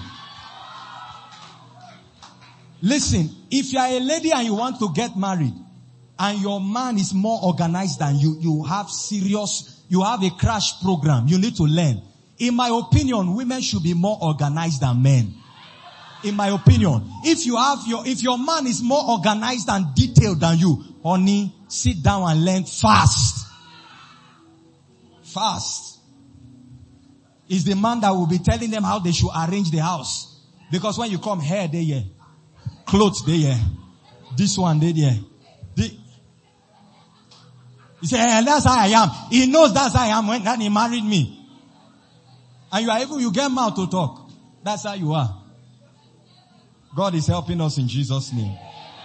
Listen, if you are a lady and you want to get married, and your man is more organized than you, you have serious, you have a crash program, you need to learn. In my opinion, women should be more organized than men. In my opinion, if you have your, if your man is more organized and detailed than you, honey, sit down and learn fast. Fast. Is the man that will be telling them how they should arrange the house. Because when you come, hair they here, clothes they here, this one they here. The, he said, hey, that's how I am. He knows that's how I am when he married me. And you are able, you get mouth to talk. That's how you are. God is helping us in Jesus' name.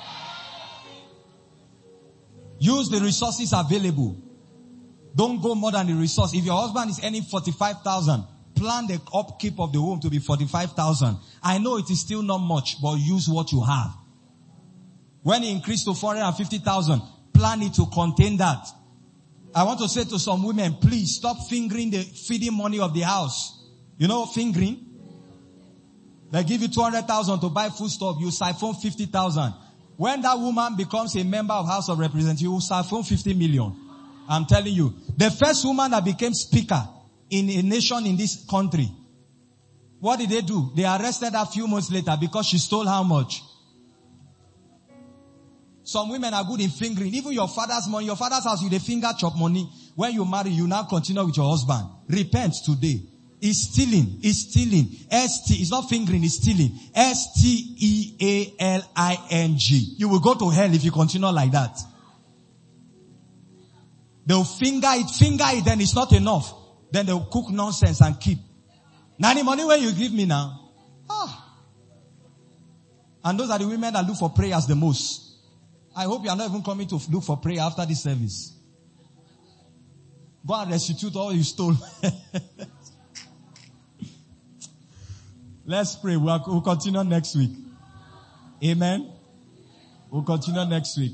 Use the resources available. Don't go more than the resource. If your husband is earning forty-five thousand, plan the upkeep of the home to be forty-five thousand. I know it is still not much, but use what you have. When it increased to four hundred fifty thousand, plan it to contain that. I want to say to some women, please stop fingering the feeding money of the house. You know fingering? They give you two hundred thousand to buy food stuff, you siphon fifty thousand. When that woman becomes a member of House of Representatives, you will siphon fifty million. I'm telling you. The first woman that became speaker in a nation in this country, what did they do? They arrested her a few months later because she stole how much? Some women are good in fingering. Even your father's money, your father's house, you the finger chop money. When you marry, you now continue with your husband. Repent today. It's stealing. It's stealing. S T, it's not fingering, it's stealing. S T E A L I N G. You will go to hell if you continue like that. They'll finger it, finger it, then it's not enough. Then they'll cook nonsense and keep. Now the money where you give me now. Ah. And those are the women that look for prayers the most. I hope you are not even coming to look for prayer after this service. Go and restitute all you stole. Let's pray. We'll, we'll continue next week. Amen. We'll continue next week.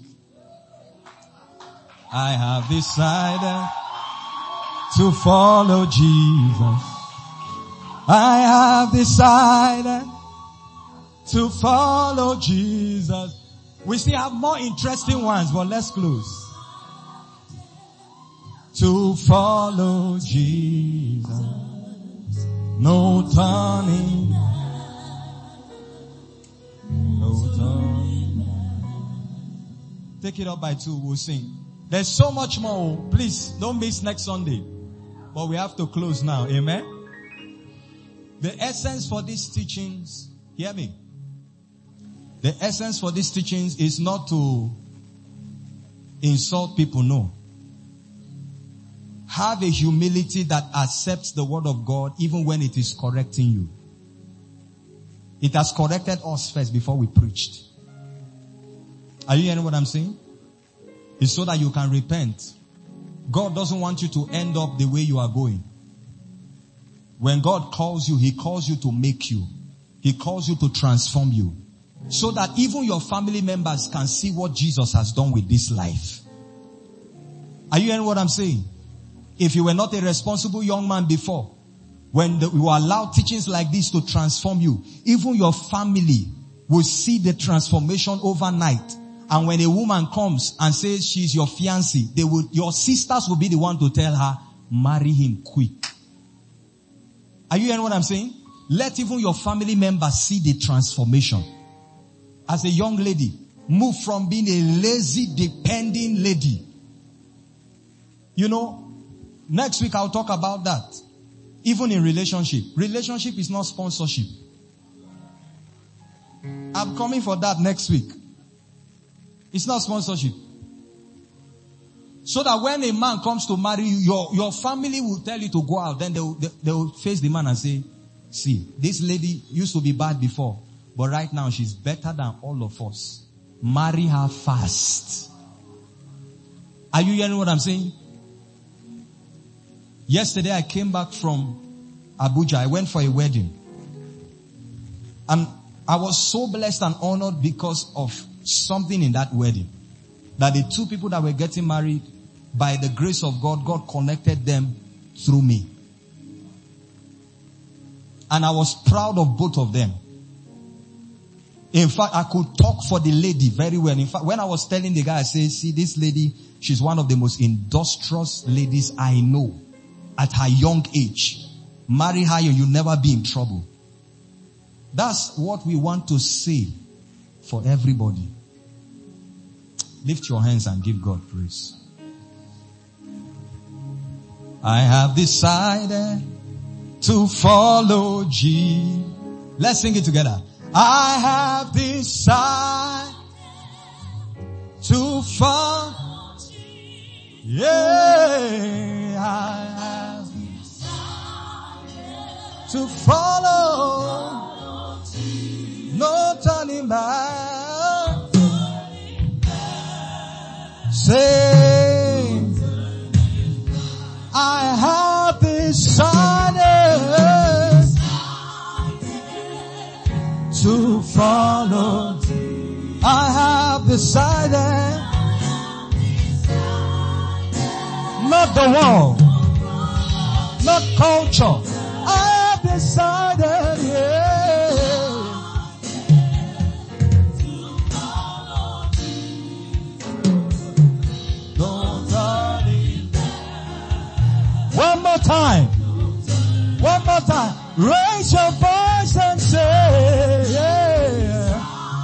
I have decided to follow Jesus. I have decided to follow Jesus. We still have more interesting ones, but let's close. To follow Jesus. No turning. No turning. Take it up by two. We'll sing. There's so much more. Please don't miss next Sunday. But we have to close now. Amen. The essence for these teachings, hear me. The essence for these teachings is not to insult people, no. Have a humility that accepts the word of God even when it is correcting you. It has corrected us first before we preached. Are you hearing what I'm saying? It's so that you can repent. God doesn't want you to end up the way you are going. When God calls you, He calls you to make you. He calls you to transform you. So that even your family members can see what Jesus has done with this life. Are you hearing what I'm saying? If you were not a responsible young man before, when the, you allow teachings like this to transform you, even your family will see the transformation overnight. And when a woman comes and says she's your fiancé, they will, your sisters will be the one to tell her, marry him quick. Are you hearing what I'm saying? Let even your family members see the transformation. As a young lady, move from being a lazy, depending lady. You know, next week I'll talk about that. Even in relationship. Relationship is not sponsorship. I'm coming for that next week. It's not sponsorship. So that when a man comes to marry you, your, your family will tell you to go out. Then they will, they, they will face the man and say, see, this lady used to be bad before, but right now she's better than all of us. Marry her fast. Are you hearing what I'm saying? Yesterday I came back from Abuja. I went for a wedding. And I was so blessed and honored because of something in that wedding. That the two people that were getting married, by the grace of God, God connected them through me. And I was proud of both of them. In fact, I could talk for the lady very well. In fact, when I was telling the guy, I said, see, this lady, she's one of the most industrious ladies I know at her young age. Marry her and you'll never be in trouble. That's what we want to say for everybody. Lift your hands and give God praise. I have decided to follow Jesus. Let's sing it together. I have decided to follow Jesus. Yeah, I have decided to follow Jesus. No turning back. Say, I have decided to follow. I have decided, not the world, not culture. I have decided, yeah. One more time. One more time. Raise your voice and say, yeah.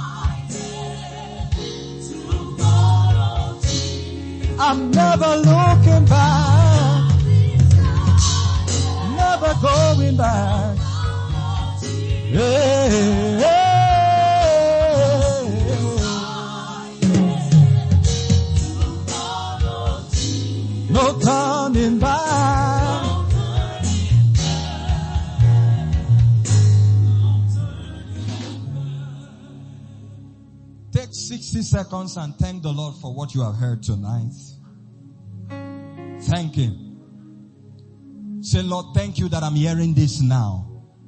I'm never looking back. Never going back. Yeah, yeah. No turning back. Take sixty seconds and thank the Lord for what you have heard tonight. Thank Him. Say, Lord, thank you that I'm hearing this now.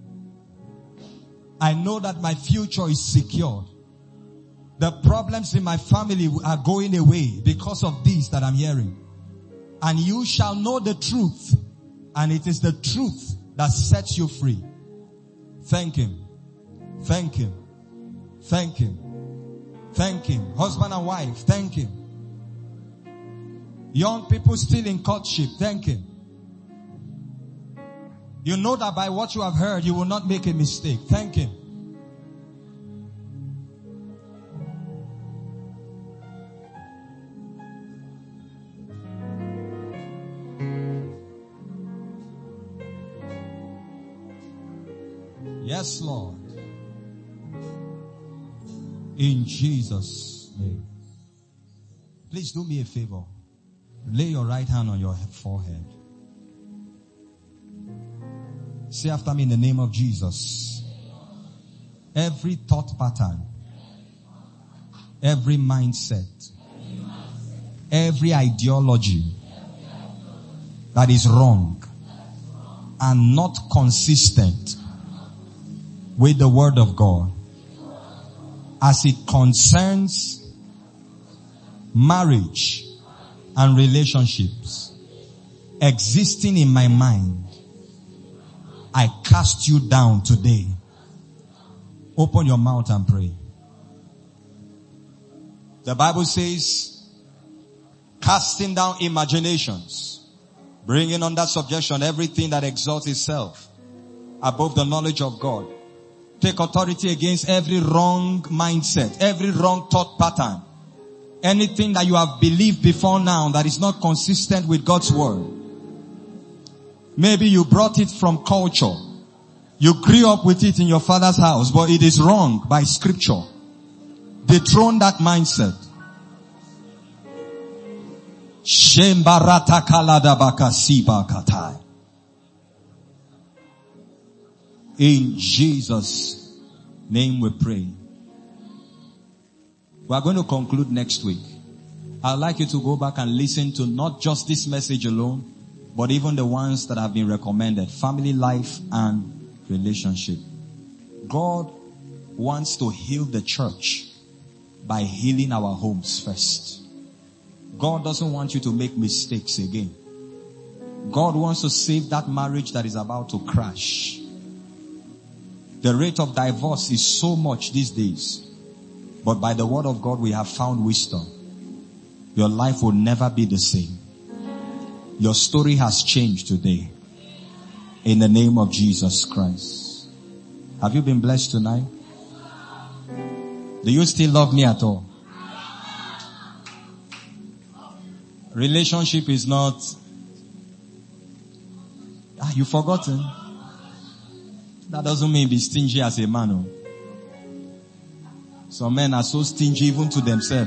I know that my future is secured. The problems in my family are going away because of this that I'm hearing. And you shall know the truth, and it is the truth that sets you free. Thank Him. Thank Him. Thank Him. Thank Him. Husband and wife, thank Him. Young people still in courtship, thank Him. You know that by what you have heard, you will not make a mistake. Thank Him. Yes, Lord. In Jesus' name. Please do me a favor. Lay your right hand on your forehead. Say after me in the name of Jesus. Every thought pattern, every mindset, every ideology that is wrong and not consistent with the word of God as it concerns marriage and relationships existing in my mind, I cast you down today. Open your mouth and pray. The Bible says, casting down imaginations, bringing under subjection everything that exalts itself above the knowledge of God. Take authority against every wrong mindset, every wrong thought pattern. Anything that you have believed before now that is not consistent with God's word. Maybe you brought it from culture. You grew up with it in your father's house, but it is wrong by scripture. Dethrone that mindset. In Jesus' name we pray. We are going to conclude next week. I'd like you to go back and listen to not just this message alone, but even the ones that have been recommended. Family life and relationship. God wants to heal the church by healing our homes first. God doesn't want you to make mistakes again. God wants to save that marriage that is about to crash. The rate of divorce is so much these days. But by the word of God, we have found wisdom. Your life will never be the same. Your story has changed today. In the name of Jesus Christ. Have you been blessed tonight? Do you still love me at all? Relationship is not... Ah, you've forgotten? That doesn't mean be stingy as a man. Oh. Some men are so stingy even to themselves.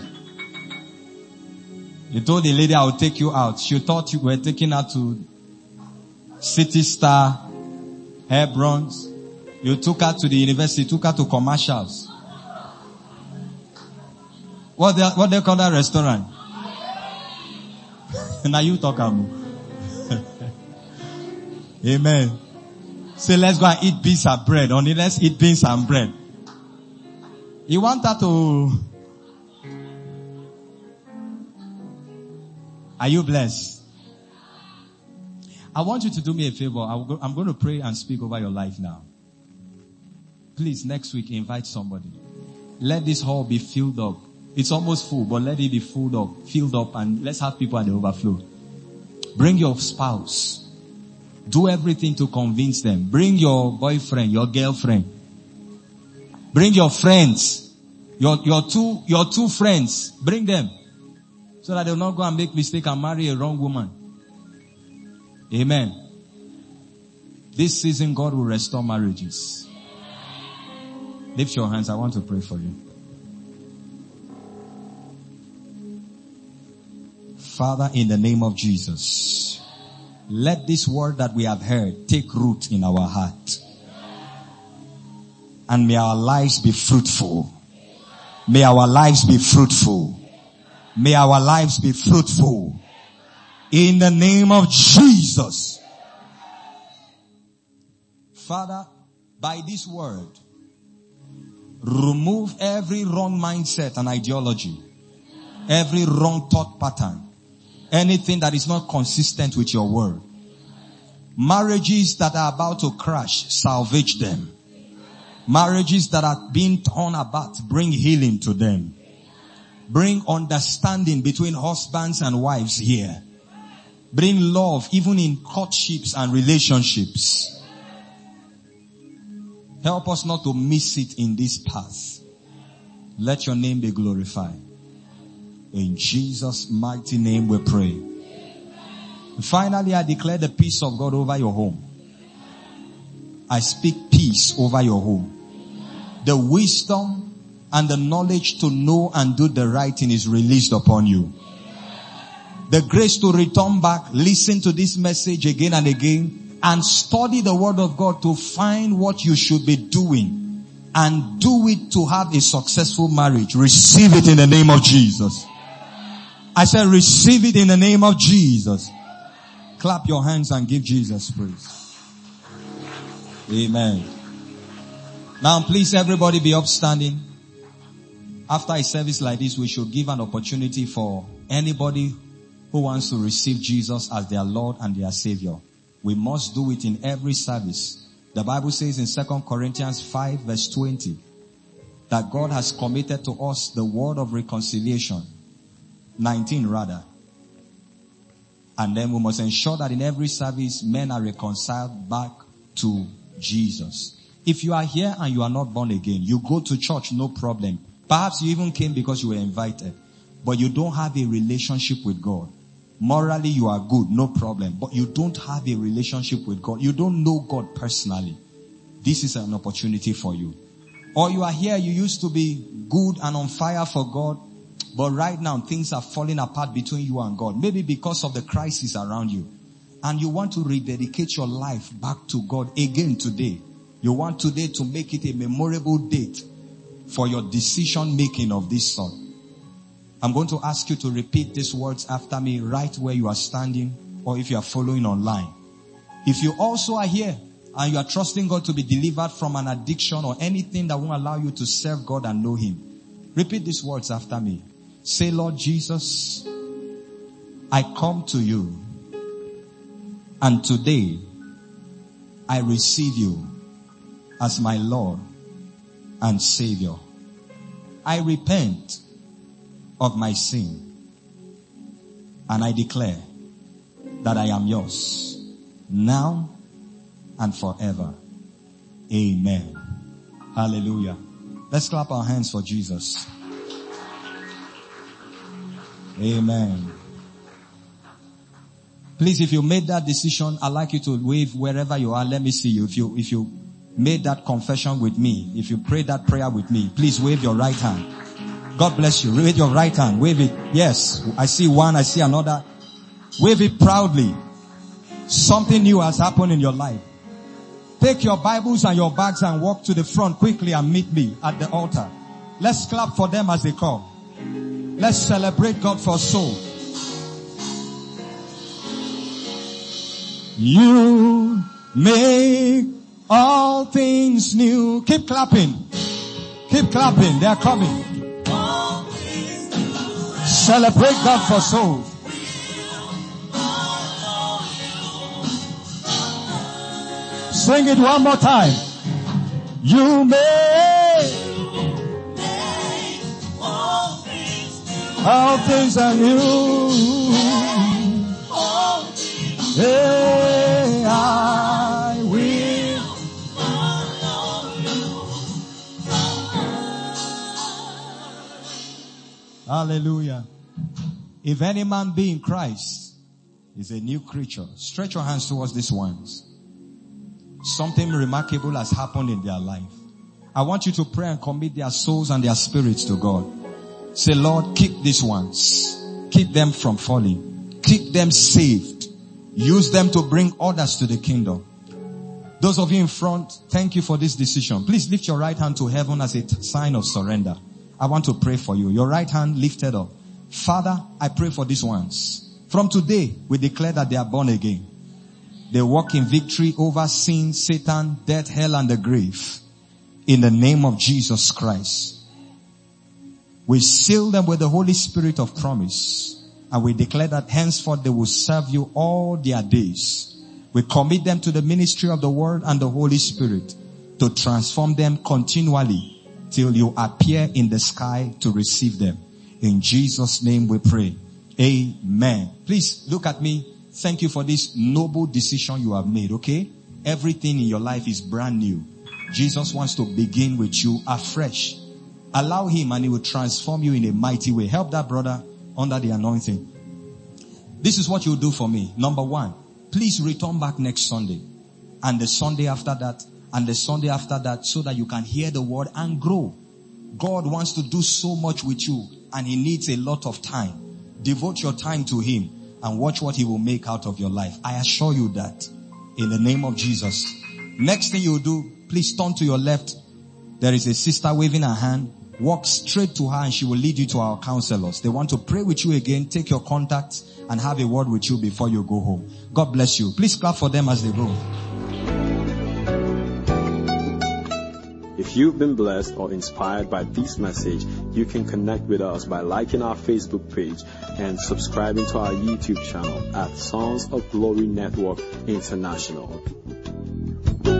You told the lady, I will take you out. She thought you were taking her to City Star, Hebron's. You took her to the university, took her to commercials. What they, what they call that restaurant? Now you talk about. Amen. Say, let's go and eat beans and bread. Only let's eat beans and bread. You want her to... Are you blessed? I want you to do me a favor. I'm going to pray and speak over your life now. Please, next week, invite somebody. Let this hall be filled up. It's almost full, but let it be filled up, filled up, and let's have people at the overflow. Bring your spouse. Do everything to convince them. Bring your boyfriend, your girlfriend. Bring your friends. Your, your two, your two friends. Bring them. So that they'll not go and make mistake and marry a wrong woman. Amen. This season, God will restore marriages. Lift your hands. I want to pray for you. Father, in the name of Jesus, let this word that we have heard take root in our heart. And may our lives be fruitful. May our lives be fruitful. May our lives be fruitful. In the name of Jesus. Father, by this word, remove every wrong mindset and ideology. Every wrong thought pattern. Anything that is not consistent with your word. Marriages that are about to crash, salvage them. Marriages that are being torn apart, bring healing to them. Bring understanding between husbands and wives here. Bring love even in courtships and relationships. Help us not to miss it in this path. Let your name be glorified. In Jesus' mighty name we pray. And finally, I declare the peace of God over your home. I speak peace over your home. The wisdom and the knowledge to know and do the right thing is released upon you. The grace to return back, listen to this message again and again, and study the word of God to find what you should be doing and do it to have a successful marriage. Receive it in the name of Jesus. I said receive it in the name of Jesus. Clap your hands and give Jesus praise. Amen. Now please everybody be upstanding. After a service like this, we should give an opportunity for anybody who wants to receive Jesus as their Lord and their Savior. We must do it in every service. The Bible says in Second Corinthians five verse twenty that God has committed to us the word of reconciliation. nineteen rather. And then we must ensure that in every service men are reconciled back to Jesus. If you are here and you are not born again, you go to church, no problem. Perhaps you even came because you were invited, but you don't have a relationship with God. Morally you are good, no problem, but you don't have a relationship with God. You don't know God personally. This is an opportunity for you. Or you are here, you used to be good and on fire for God, but right now things are falling apart between you and God. Maybe because of the crisis around you. And you want to rededicate your life back to God again today. You want today to make it a memorable date for your decision making of this sort. I'm going to ask you to repeat these words after me right where you are standing, or if you are following online. If you also are here and you are trusting God to be delivered from an addiction or anything that won't allow you to serve God and know Him, repeat these words after me. Say, Lord Jesus, I come to you, and today I receive you as my Lord and Savior. I repent of my sin, and I declare that I am yours now and forever. Amen. Hallelujah. Let's clap our hands for Jesus. Amen. Please, if you made that decision, I'd like you to wave wherever you are. Let me see you. If you, if you made that confession with me, if you prayed that prayer with me, please wave your right hand. God bless you. Wave your right hand. Wave it. Yes. I see one. I see another. Wave it proudly. Something new has happened in your life. Take your Bibles and your bags and walk to the front quickly and meet me at the altar. Let's clap for them as they come. Let's celebrate God for souls. You make all things new. Keep clapping. Keep clapping. They are coming. Celebrate God for souls. Sing it one more time. You make all things are new. Hey, I will follow you. Hallelujah. If any man be in Christ, is a new creature. Stretch your hands towards these ones. Something remarkable has happened in their life. I want you to pray and commit their souls and their spirits to God. Say, Lord, keep these ones. Keep them from falling. Keep them saved. Use them to bring others to the kingdom. Those of you in front, thank you for this decision. Please lift your right hand to heaven as a t- sign of surrender. I want to pray for you. Your right hand lifted up. Father, I pray for these ones. From today, we declare that they are born again. They walk in victory over sin, Satan, death, hell, and the grave. In the name of Jesus Christ. We seal them with the Holy Spirit of promise. And we declare that henceforth they will serve you all their days. We commit them to the ministry of the Word and the Holy Spirit to transform them continually till you appear in the sky to receive them. In Jesus' name we pray. Amen. Please look at me. Thank you for this noble decision you have made, okay? Everything in your life is brand new. Jesus wants to begin with you afresh. Allow Him and He will transform you in a mighty way. Help that brother under the anointing. This is what you do for me. Number one, please return back next Sunday. And the Sunday after that, and the Sunday after that, so that you can hear the word and grow. God wants to do so much with you, and he needs a lot of time. Devote your time to him and watch what he will make out of your life. I assure you that in the name of Jesus. Next thing you do, please turn to your left. There is a sister waving her hand. Walk straight to her and she will lead you to our counselors. They want to pray with you again, take your contacts and have a word with you before you go home. God bless you. Please clap for them as they go.
If you've been blessed or inspired by this message, you can connect with us by liking our Facebook page and subscribing to our YouTube channel at Sons of Glory Network International.